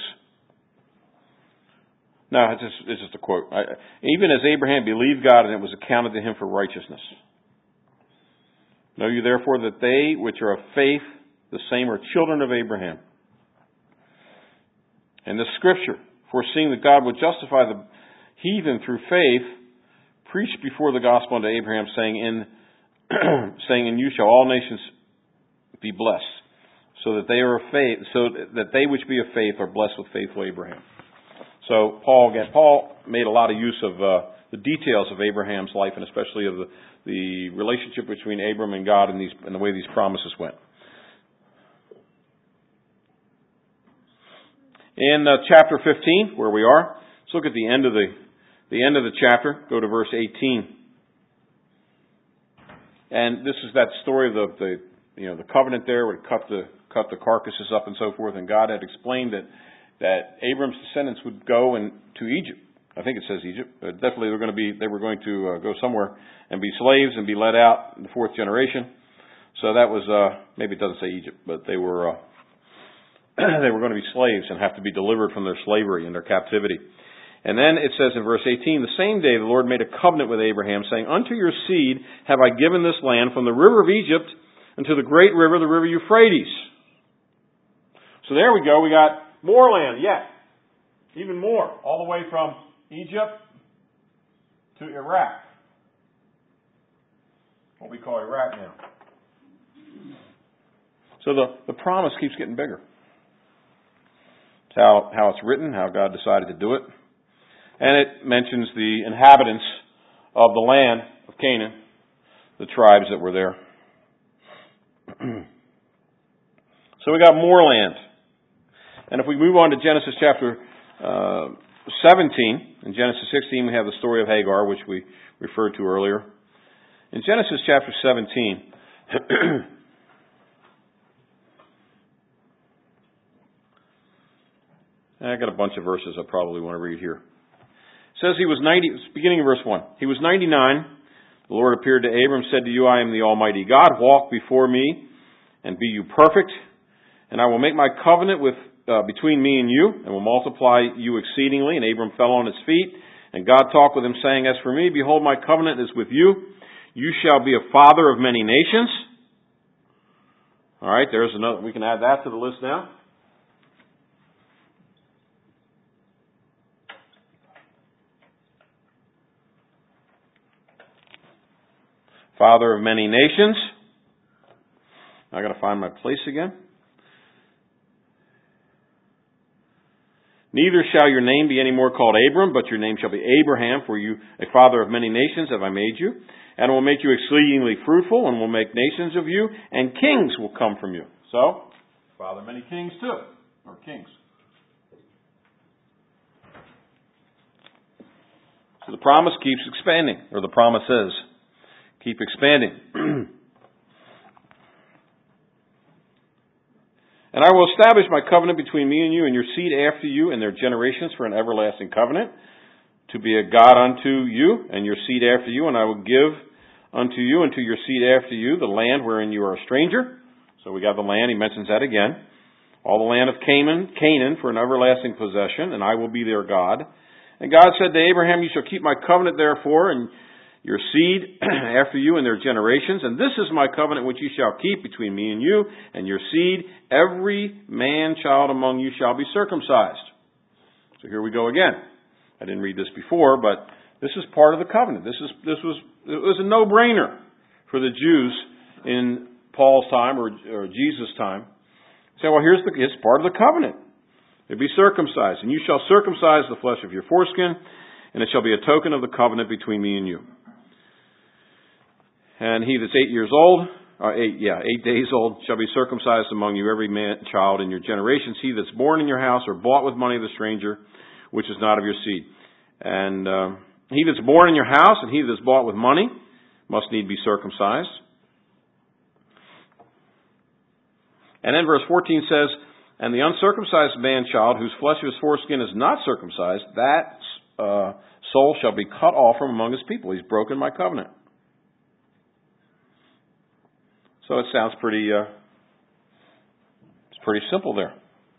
No, it's just a quote. Even as Abraham believed God, and it was accounted to him for righteousness. Know you therefore that they which are of faith, the same are children of Abraham. And the scripture, foreseeing that God would justify the heathen through faith, preached before the gospel unto Abraham, saying, In you shall all nations be blessed, so that they are of faith, so that they which be of faith are blessed with faithful Abraham. So Paul made a lot of use of the details of Abraham's life, and especially of the relationship between Abram and God, and the way these promises went. In chapter 15, where we are, let's look at the end of the chapter. Go to verse 18, and this is that story of the covenant there, where it cut the carcasses up and so forth, and God had explained that Abram's descendants would go to Egypt. I think it says Egypt, but definitely they were going to go somewhere and be slaves and be led out in the fourth generation. So that was maybe it doesn't say Egypt, but they were going to be slaves and have to be delivered from their slavery and their captivity. And then it says in verse 18, the same day the Lord made a covenant with Abraham, saying, Unto your seed have I given this land from the river of Egypt unto the great river, the river Euphrates. So there we go. We got more land yet. Even more. All the way from Egypt to Iraq. What we call Iraq now. So the promise keeps getting bigger. It's how it's written, how God decided to do it. And it mentions the inhabitants of the land of Canaan, the tribes that were there. So we got more land. And if we move on to Genesis chapter 17, in Genesis 16 we have the story of Hagar, which we referred to earlier. In Genesis chapter 17, I got a bunch of verses I probably want to read here. It says he was 90, beginning of verse 1. He was 99. The Lord appeared to Abram, said to you, I am the Almighty God. Walk before me and be you perfect. And I will make my covenant between me and you, and will multiply you exceedingly. And Abram fell on his feet, and God talked with him, saying, As for me, behold, my covenant is with you. You shall be a father of many nations. All right, there's another. We can add that to the list now. Father of many nations. I got to find my place again. Neither shall your name be any more called Abram, but your name shall be Abraham, for you a father of many nations have I made you, and will make you exceedingly fruitful, and will make nations of you, and kings will come from you. So, father of many kings too, or kings. So the promise keeps expanding, or the promises keep expanding. And I will establish my covenant between me and you and your seed after you and their generations for an everlasting covenant, to be a God unto you and your seed after you, and I will give unto you and to your seed after you the land wherein you are a stranger. So we got the land, he mentions that again. All the land of Canaan for an everlasting possession, and I will be their God. And God said to Abraham, you shall keep my covenant therefore, and your seed after you and their generations. And this is my covenant which you shall keep between me and you and your seed. Every man-child among you shall be circumcised. So here we go again. I didn't read this before, but this is part of the covenant. It was a no-brainer for the Jews in Paul's time or Jesus' time. Say, well, it's part of the covenant. It'll be circumcised, and you shall circumcise the flesh of your foreskin, and it shall be a token of the covenant between me and you. And he that's 8 days old, shall be circumcised among you, every man child in your generations. He that's born in your house or bought with money of the stranger, which is not of your seed. And he that's born in your house and he that's bought with money must need be circumcised. And then verse 14 says, and the uncircumcised man-child, whose flesh of his foreskin is not circumcised, that soul shall be cut off from among his people. He's broken my covenant. So it sounds pretty simple there.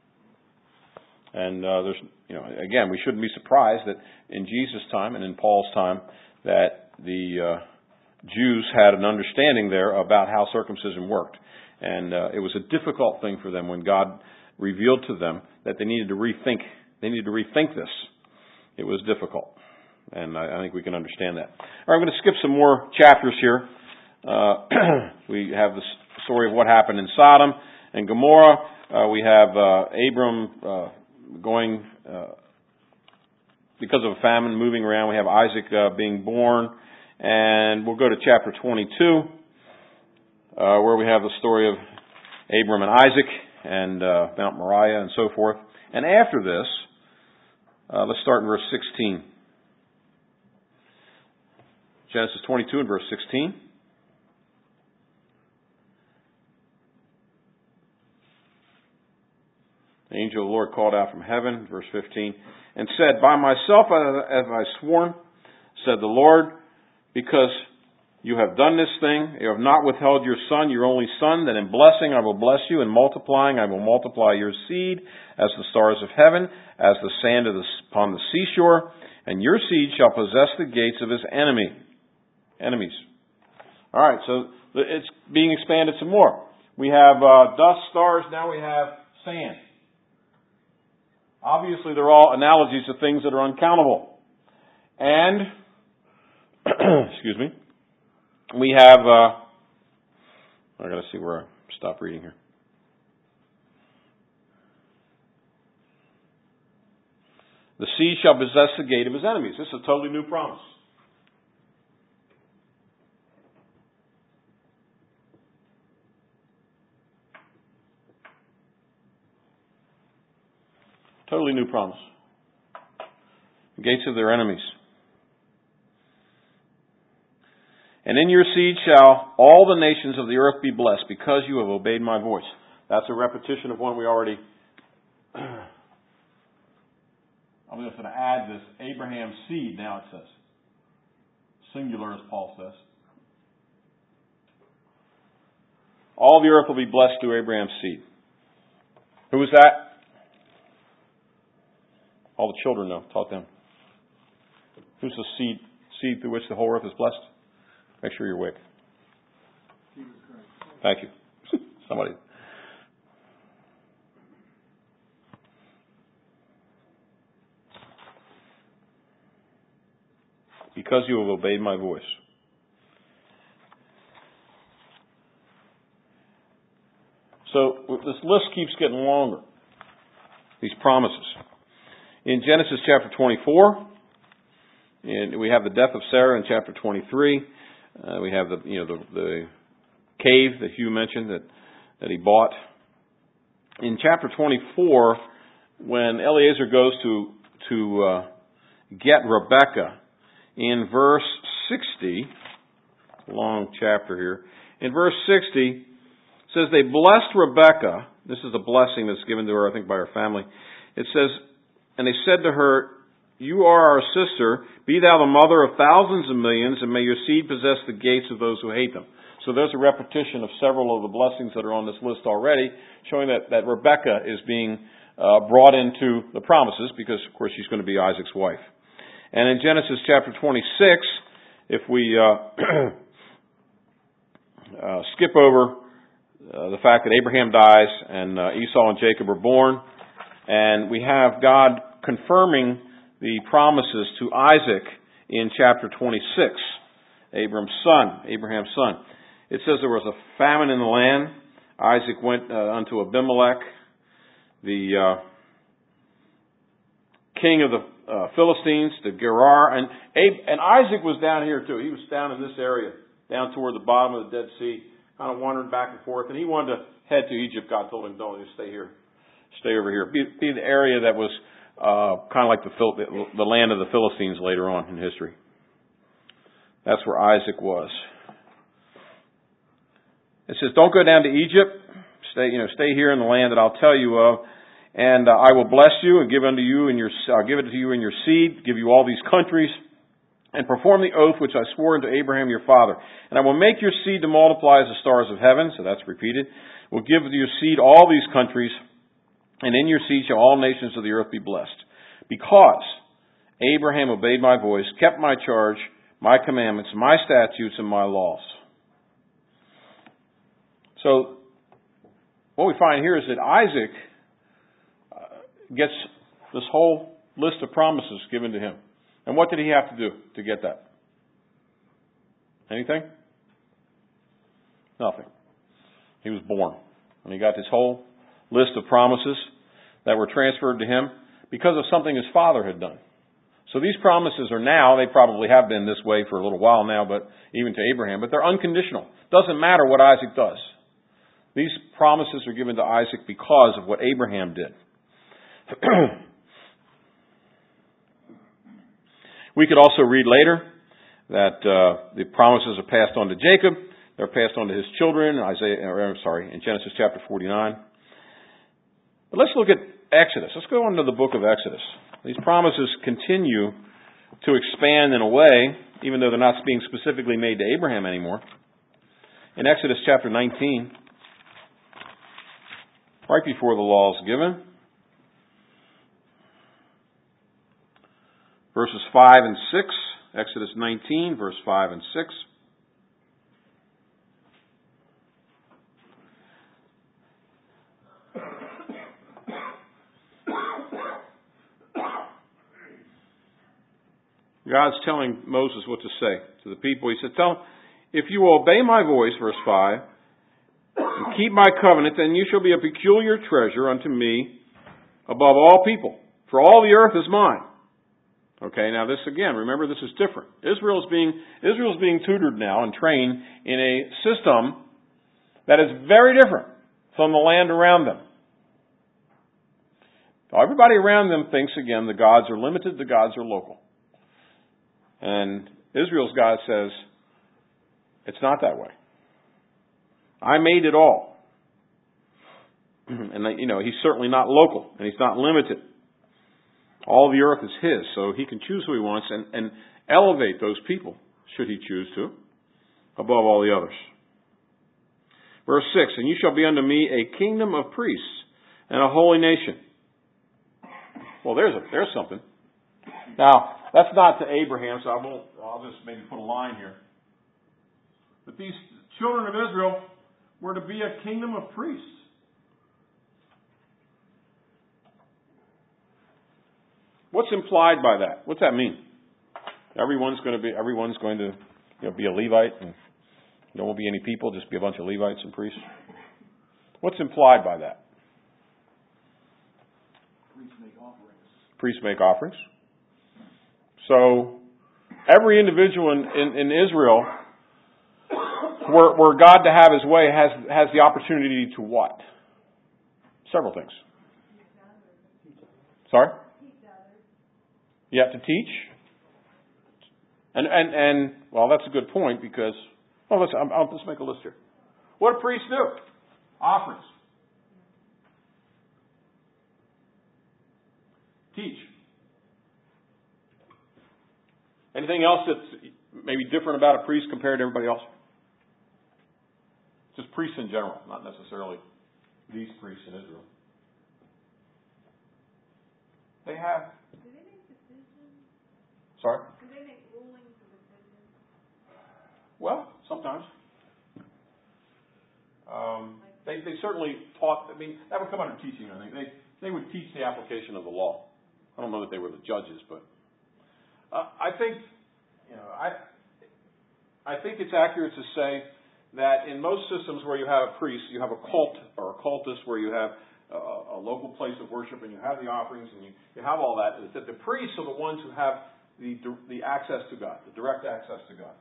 And again, we shouldn't be surprised that in Jesus' time and in Paul's time that the Jews had an understanding there about how circumcision worked. And it was a difficult thing for them when God revealed to them that they needed to rethink. They needed to rethink this. It was difficult. And I think we can understand that. All right, I'm going to skip some more chapters here. We have the story of what happened in Sodom and Gomorrah. We have Abram going, because of a famine, moving around. We have Isaac being born. And we'll go to chapter 22, where we have the story of Abram and Isaac and Mount Moriah and so forth. And after this, let's start in verse 16. Genesis 22 and verse 16. The angel of the Lord called out from heaven, verse 15, and said, by myself have I sworn, said the Lord, because you have done this thing, you have not withheld your son, your only son, that in blessing I will bless you, and multiplying I will multiply your seed as the stars of heaven, as the sand upon the seashore, and your seed shall possess the gates of his enemies. All right, so it's being expanded some more. We have dust, stars, now we have sand. Obviously, they're all analogies of things that are uncountable. And, excuse me, we have, I got to see where I stop reading here. The sea shall possess the gate of his enemies. This is a totally new promise. Totally new promise. The gates of their enemies. And in your seed shall all the nations of the earth be blessed, because you have obeyed my voice. That's a repetition of one we already... I'm just going to add this Abraham's seed, now it says. Singular, as Paul says. All the earth will be blessed through Abraham's seed. Who was that? All the children know. Taught them. Who's the seed through which the whole earth is blessed? Make sure you're awake. Jesus Christ. Thank you. Somebody. Because you have obeyed my voice. So this list keeps getting longer. These promises. In Genesis chapter 24, and we have the death of Sarah in chapter 23. We have the cave that Hugh mentioned that he bought. In chapter 24, when Eliezer goes to get Rebekah, in verse 60, long chapter here, in verse 60, it says they blessed Rebekah This is a blessing that's given to her, I think, by her family. It says, and they said to her, "You are our sister. Be thou the mother of thousands and millions, and may your seed possess the gates of those who hate them." So there's a repetition of several of the blessings that are on this list already, showing that Rebekah is being brought into the promises because, of course, she's going to be Isaac's wife. And in Genesis chapter 26, if we skip over the fact that Abraham dies and Esau and Jacob are born, and we have God confirming the promises to Isaac in chapter 26, Abraham's son. It says there was a famine in the land. Isaac went unto Abimelech, the king of the Philistines, to Gerar, and Isaac was down here too. He was down in this area, down toward the bottom of the Dead Sea, kind of wandering back and forth, and he wanted to head to Egypt. God told him, "Don't, just stay here. Stay over here." Be the area that was kind of like the land of the Philistines later on in history. That's where Isaac was. It says, "Don't go down to Egypt. Stay here in the land that I'll tell you of, and I will bless you and give unto you and I'll give it to you and your seed, give you all these countries, and perform the oath which I swore unto Abraham your father. And I will make your seed to multiply as the stars of heaven." So that's repeated. "Will give to your seed all these countries, and in your seed shall all nations of the earth be blessed. Because Abraham obeyed my voice, kept my charge, my commandments, my statutes, and my laws." So, what we find here is that Isaac gets this whole list of promises given to him. And what did he have to do to get that? Anything? Nothing. He was born. And he got this whole list of promises that were transferred to him because of something his father had done. So these promises are now, they probably have been this way for a little while now, but even to Abraham, but they're unconditional. Doesn't matter what Isaac does. These promises are given to Isaac because of what Abraham did. We could also read later that the promises are passed on to Jacob. They're passed on to his children in Genesis chapter 49. But let's look at Exodus. Let's go on to the book of Exodus. These promises continue to expand in a way, even though they're not being specifically made to Abraham anymore. In Exodus chapter 19, right before the law is given, verses 5 and 6, Exodus 19, verse 5 and 6. God's telling Moses what to say to the people. He said, "Tell them, if you will obey my voice," verse 5, "and keep my covenant, then you shall be a peculiar treasure unto me above all people. For all the earth is mine." Okay, now this again, remember this is different. Israel's being tutored now and trained in a system that is very different from the land around them. Everybody around them thinks, again, the gods are limited, the gods are local. And Israel's God says, it's not that way. I made it all. And, he's certainly not local, and he's not limited. All the earth is his, so he can choose who he wants and elevate those people, should he choose to, above all the others. Verse 6, "And you shall be unto me a kingdom of priests and a holy nation." Well, there's something. Now, that's not to Abraham, so I'll just maybe put a line here. But these children of Israel were to be a kingdom of priests. What's implied by that? What's that mean? Everyone's going to be a Levite, and there won't be any people, just be a bunch of Levites and priests. What's implied by that? Priests make offerings. So, every individual in Israel, were God to have his way, has the opportunity to what? Several things. Sorry? You have to teach. And well, that's a good point because, let's make a list here. What do priests do? Offerings. teach. Anything else that's maybe different about a priest compared to everybody else? Just priests in general, not necessarily these priests in Israel. They have... Do they make decisions? Sorry? Do they make rulings or decisions? Well, sometimes. They certainly taught, I mean, that would come under teaching, I think. They would teach the application of the law. I don't know that they were the judges, but I think, I think it's accurate to say that in most systems where you have a priest, you have a cult or a cultist where you have a local place of worship and you have the offerings and you have all that, is that the priests are the ones who have the access to God, the direct access to God.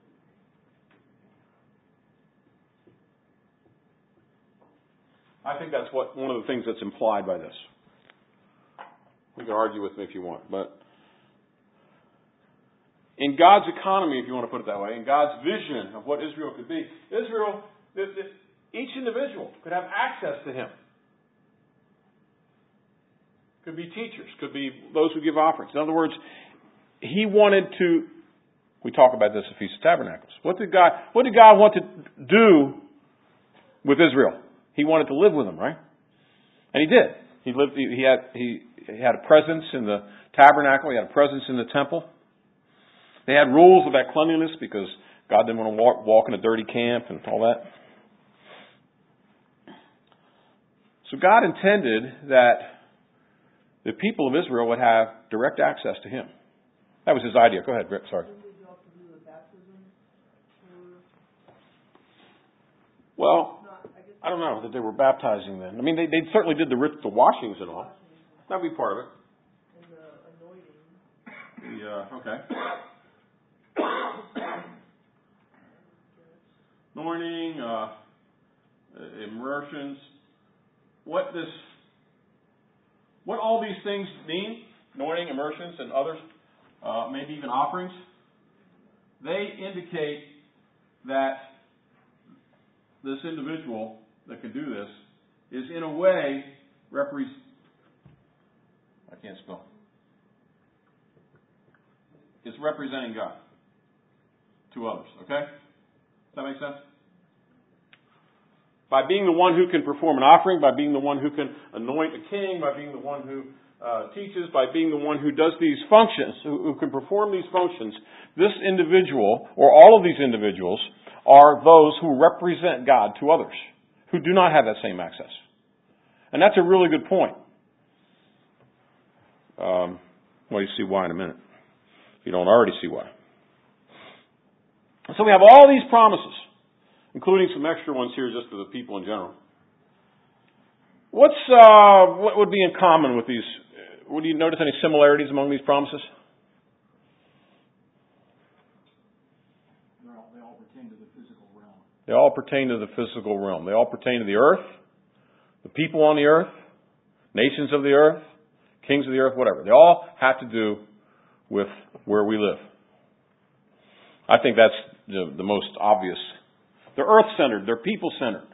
I think that's one of the things that's implied by this. You can argue with me if you want, but in God's economy, if you want to put it that way, in God's vision of what Israel could be, each individual could have access to Him. Could be teachers, could be those who give offerings. In other words, He wanted to. We talk about this at Feast of Tabernacles. What did God want to do with Israel? He wanted to live with them, right? And He did. He lived. He had a presence in the tabernacle. He had a presence in the temple. They had rules about cleanliness because God didn't want to walk in a dirty camp and all that. So God intended that the people of Israel would have direct access to Him. That was His idea. Go ahead, Rick. Sorry. Well, I don't know that they were baptizing then. I mean, they certainly did the washings and all. That would be part of it. And the anointing. Okay. Anointing, immersions. What all these things mean, anointing, immersions, and others, maybe even offerings, they indicate that this individual that can do this is in a way I can't spell. It's representing God to others, okay? Does that make sense? By being the one who can perform an offering, by being the one who can anoint a king, by being the one who teaches, by being the one who does these functions, who can perform these functions, this individual, or all of these individuals, are those who represent God to others, who do not have that same access. And that's a really good point. Well, you see why in a minute. If you don't already see why. So we have all these promises, including some extra ones here just for the people in general. What would be in common with these? Would you notice any similarities among these promises? They all pertain to the physical realm. They all pertain to the physical realm. They all pertain to the earth, the people on the earth, nations of the earth, kings of the earth, whatever. They all have to do with where we live. I think that's the most obvious. They're earth-centered. They're people-centered.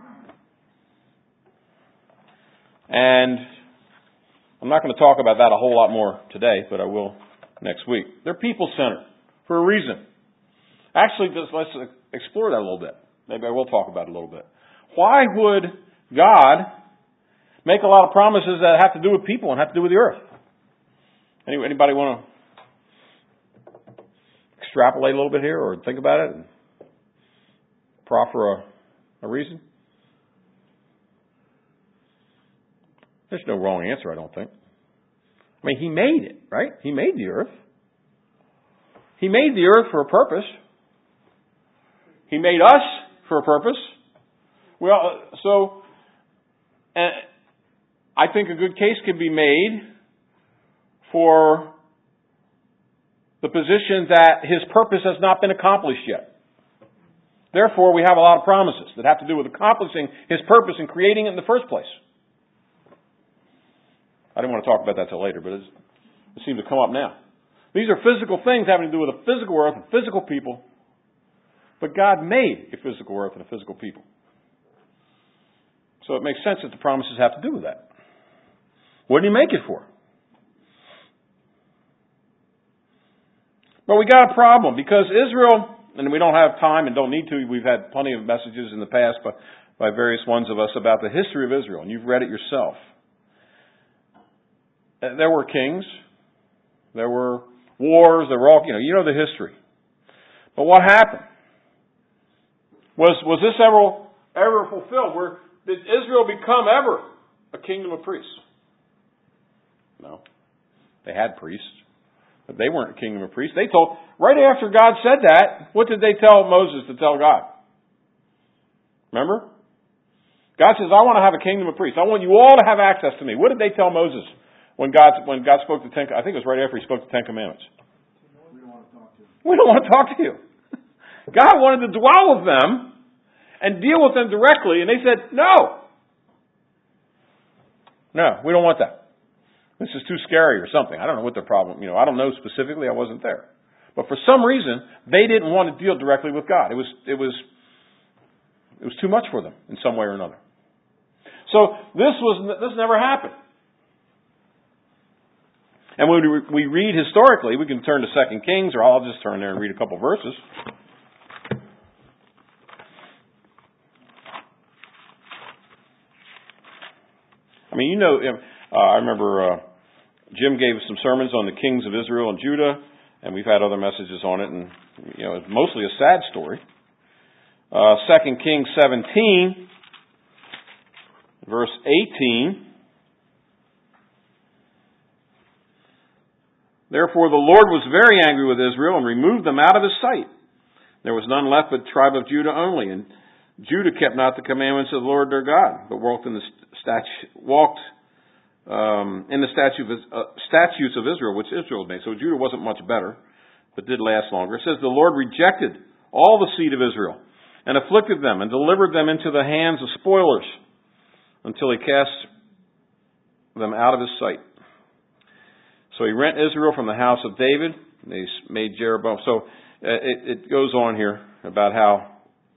And I'm not going to talk about that a whole lot more today, but I will next week. They're people-centered for a reason. Actually, let's explore that a little bit. Maybe I will talk about it a little bit. Why would God make a lot of promises that have to do with people and have to do with the earth? Anybody want to extrapolate a little bit here or think about it and proffer a reason? There's no wrong answer, I don't think. I mean, He made it, right? He made the earth. He made the earth for a purpose. He made us for a purpose. Well, so I think a good case could be made for the position that His purpose has not been accomplished yet. Therefore, we have a lot of promises that have to do with accomplishing His purpose and creating it in the first place. I didn't want to talk about that till later, but it seemed to come up now. These are physical things having to do with a physical earth and physical people. But God made a physical earth and a physical people. So it makes sense that the promises have to do with that. What did He make it for? But we got a problem because Israel, and we don't have time and don't need to, we've had plenty of messages in the past by various ones of us about the history of Israel, and you've read it yourself. There were kings, there were wars, there were all, you know the history. But what happened? Was this ever fulfilled? Did Israel become ever a kingdom of priests? No. They had priests, but they weren't a kingdom of priests. They told, right after God said that, what did they tell Moses to tell God? Remember? God says, I want to have a kingdom of priests. I want you all to have access to me. What did they tell Moses when God spoke the I think it was right after he spoke the Ten Commandments. We don't want to talk to you. We don't want to talk to you. God wanted to dwell with them and deal with them directly, and they said, no. No, we don't want that. This is too scary or something. I don't know what their problem, I don't know specifically. I wasn't there. But for some reason, they didn't want to deal directly with God. It was too much for them in some way or another. So this never happened. And when we read historically, we can turn to 2 Kings, or I'll just turn there and read a couple verses. I mean, I remember Jim gave some sermons on the kings of Israel and Judah, and we've had other messages on it, and it's mostly a sad story. 2 Kings 17, verse 18. Therefore the Lord was very angry with Israel and removed them out of his sight. There was none left but the tribe of Judah only, and Judah kept not the commandments of the Lord their God, but walked in the statutes of Israel, which Israel made. So Judah wasn't much better, but did last longer. It says the Lord rejected all the seed of Israel and afflicted them and delivered them into the hands of spoilers until he cast them out of his sight. So he rent Israel from the house of David. They made Jeroboam. So it goes on here about how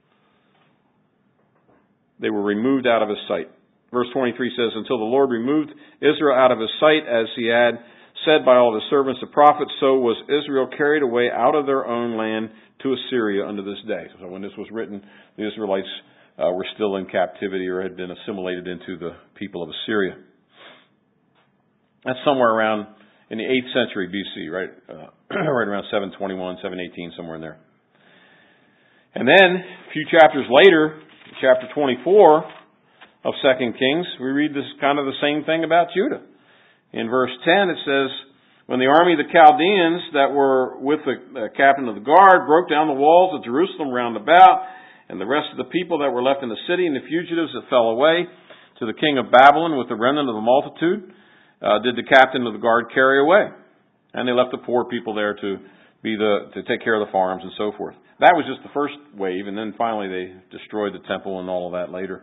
they were removed out of his sight. Verse 23 says, until the Lord removed Israel out of his sight, as he had said by all his servants the prophets, so was Israel carried away out of their own land to Assyria unto this day. So when this was written, the Israelites were still in captivity or had been assimilated into the people of Assyria. That's somewhere around in the 8th century BC, right? Right around 721, 718, somewhere in there. And then, a few chapters later, chapter 24 of 2 Kings, we read this kind of the same thing about Judah. In verse 10 it says, when the army of the Chaldeans that were with the captain of the guard broke down the walls of Jerusalem round about, and the rest of the people that were left in the city and the fugitives that fell away to the king of Babylon with the remnant of the multitude, did the captain of the guard carry away. And they left the poor people there to take care of the farms and so forth. That was just the first wave, and then finally they destroyed the temple and all of that later.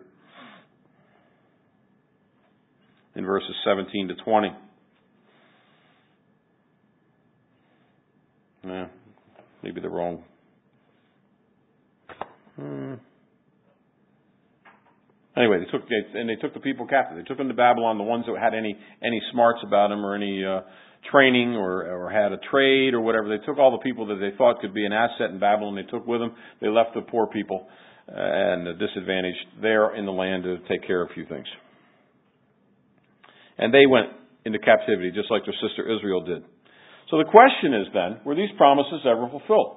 In verses 17 to 20. Maybe the wrong. Anyway, they took the people captive. They took them to Babylon, the ones that had any smarts about them or any training or had a trade or whatever. They took all the people that they thought could be an asset in Babylon. They took with them. They left the poor people and the disadvantaged there in the land to take care of a few things. And they went into captivity just like their sister Israel did. So the question is then, were these promises ever fulfilled?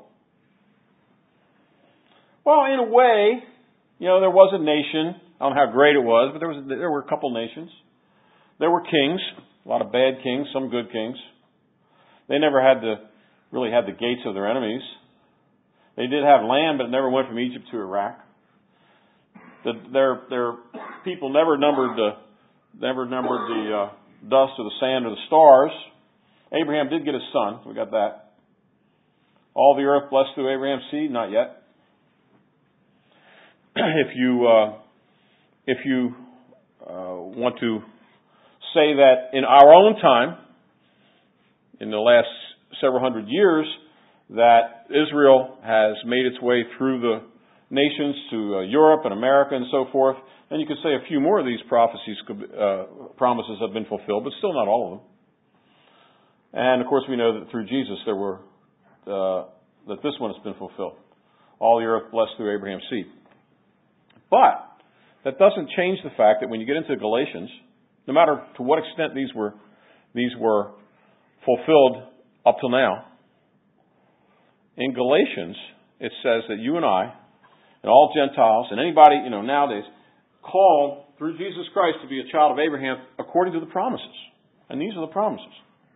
Well, in a way, there was a nation. I don't know how great it was, but there were a couple nations. There were kings, a lot of bad kings, some good kings. They never really had the gates of their enemies. They did have land, but it never went from Egypt to Iraq. Their people never numbered the dust or the sand or the stars. Abraham did get a son. We got that. All the earth blessed through Abraham's seed? Not yet. If you want to say that in our own time, in the last several hundred years, that Israel has made its way through the nations to Europe and America and so forth, then you could say a few more of these promises have been fulfilled, but still not all of them. And of course we know that through Jesus there were that this one has been fulfilled. All the earth blessed through Abraham's seed. But that doesn't change the fact that when you get into Galatians, no matter to what extent these were fulfilled up till now, in Galatians it says that you and I, and all Gentiles, and anybody, nowadays, called through Jesus Christ to be a child of Abraham according to the promises. And these are the promises.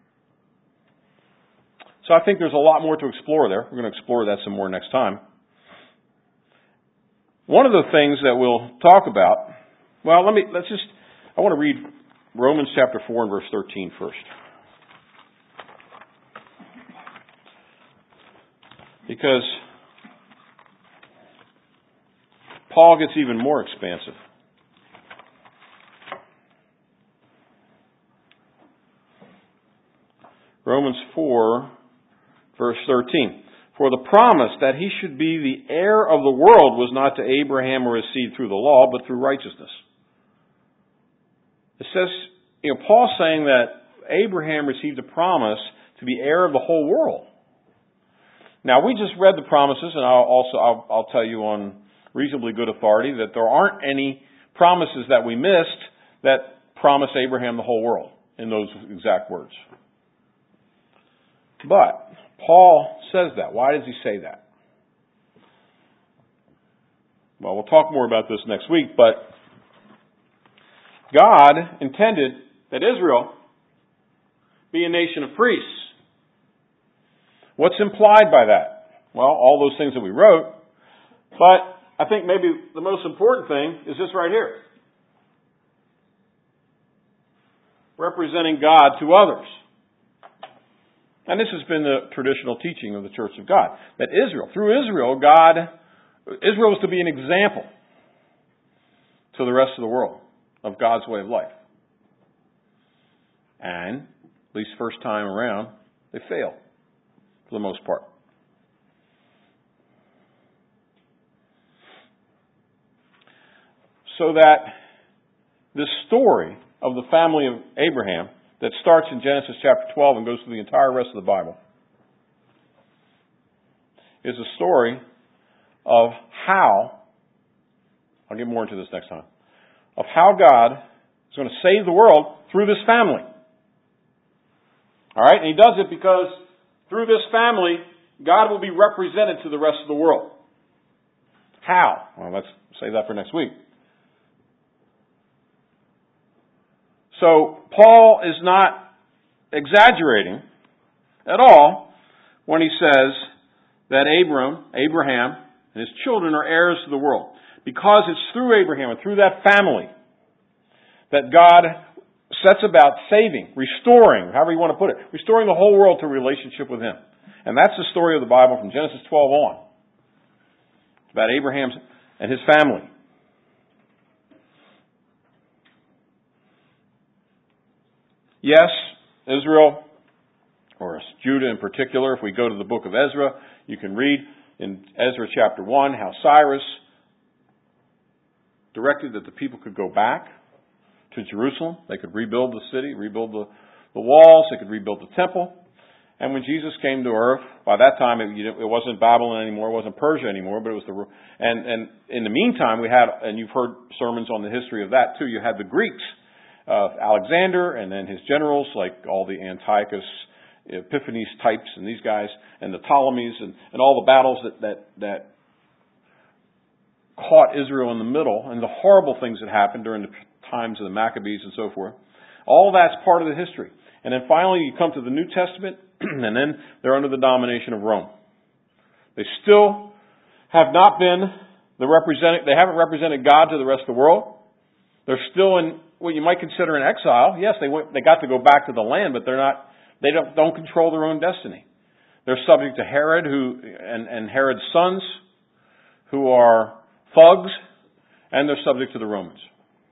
So I think there's a lot more to explore there. We're going to explore that some more next time. One of the things that we'll talk about, I want to read Romans chapter 4 and verse 13 first. Because Paul gets even more expansive. Romans 4, verse 13. For the promise that he should be the heir of the world was not to Abraham or his seed through the law, but through righteousness. It says, Paul's saying that Abraham received a promise to be heir of the whole world. Now, we just read the promises, and I'll tell you on reasonably good authority that there aren't any promises that we missed that promise Abraham the whole world in those exact words. But Paul says that. Why does he say that? Well, we'll talk more about this next week, but God intended that Israel be a nation of priests. What's implied by that? Well, all those things that we wrote, but I think maybe the most important thing is this right here. Representing God to others. And this has been the traditional teaching of the Church of God. That through Israel was to be an example to the rest of the world of God's way of life. And, at least first time around, they failed, for the most part. So that this story of the family of Abraham that starts in Genesis chapter 12 and goes through the entire rest of the Bible is a story of how, I'll get more into this next time, of how God is going to save the world through this family. Alright, and He does it because through this family, God will be represented to the rest of the world. How? Well, let's save that for next week. So, Paul is not exaggerating at all when he says that Abraham, and his children are heirs to the world. Because it's through Abraham and through that family that God sets about saving, restoring, however you want to put it, restoring the whole world to a relationship with Him. And that's the story of the Bible from Genesis 12 on. It's about Abraham and his family. Yes, Israel, or Judah in particular, if we go to the book of Ezra, you can read in Ezra chapter 1 how Cyrus directed that the people could go back to Jerusalem. They could rebuild the city, rebuild the walls, they could rebuild the temple. And when Jesus came to earth, by that time it wasn't Babylon anymore, it wasn't Persia anymore, but it was and in the meantime we had, and you've heard sermons on the history of that too, you had the Greeks. Alexander and then his generals, like all the Antiochus, Epiphanes types and these guys, and the Ptolemies and all the battles that caught Israel in the middle, and the horrible things that happened during the times of the Maccabees and so forth. All that's part of the history. And then finally you come to the New Testament, and then they're under the domination of Rome. They still have not been they haven't represented God to the rest of the world. They're still in what you might consider an exile. Yes, they got to go back to the land, but they don't control their own destiny. They're subject to Herod and Herod's sons, who are thugs, and they're subject to the Romans.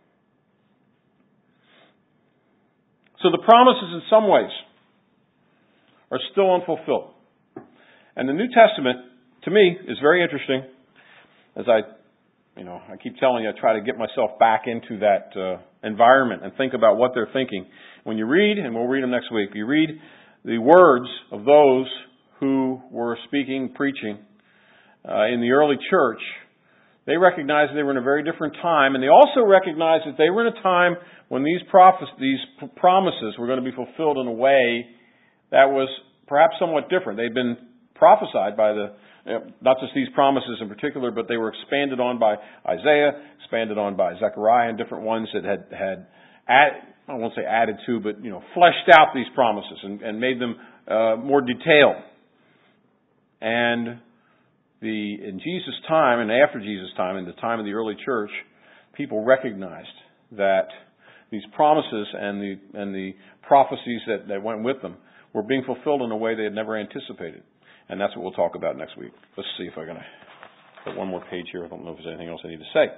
So the promises in some ways are still unfulfilled. And the New Testament, to me, is very interesting. As I keep telling you, I try to get myself back into that environment and think about what they're thinking. When you read, and we'll read them next week, you read the words of those who were speaking, preaching in the early church, they recognized they were in a very different time, and they also recognized that they were in a time when these promises were going to be fulfilled in a way that was perhaps somewhat different. They'd been prophesied by not just these promises in particular, but they were expanded on by Isaiah, expanded on by Zechariah, and different ones that had I won't say added to, but fleshed out these promises and made them more detailed. And in Jesus' time and after Jesus' time, in the time of the early church, people recognized that these promises and the prophecies that went with them were being fulfilled in a way they had never anticipated. And that's what we'll talk about next week. Let's see if I can put one more page here. I don't know if there's anything else I need to say.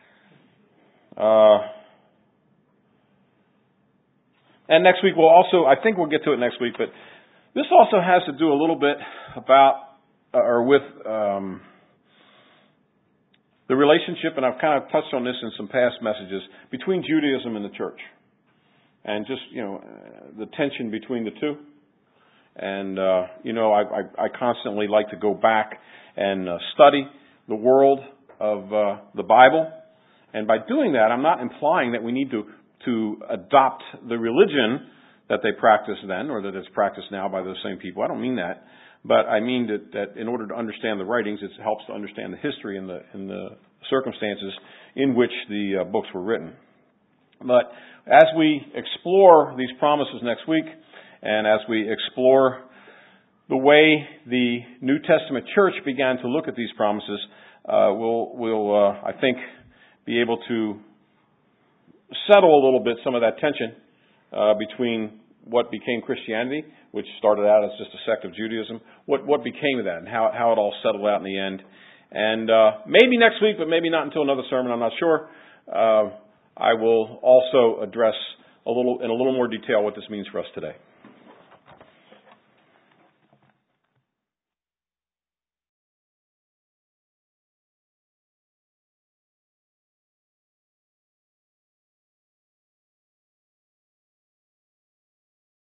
And next week I think we'll get to it next week, but this also has to do a little bit with the relationship, and I've kind of touched on this in some past messages, between Judaism and the church. And just, the tension between the two. And, I constantly like to go back and study the world of the Bible. And by doing that, I'm not implying that we need to adopt the religion that they practiced then, or that it's practiced now by those same people. I don't mean that. But I mean that in order to understand the writings, it helps to understand the history and the circumstances in which the books were written. But as we explore these promises next week, and as we explore the way the New Testament church began to look at these promises, we'll I think, be able to settle a little bit some of that tension between what became Christianity, which started out as just a sect of Judaism, what became of that, and how it all settled out in the end. And maybe next week, but maybe not until another sermon, I'm not sure. I will also address in a little more detail what this means for us today.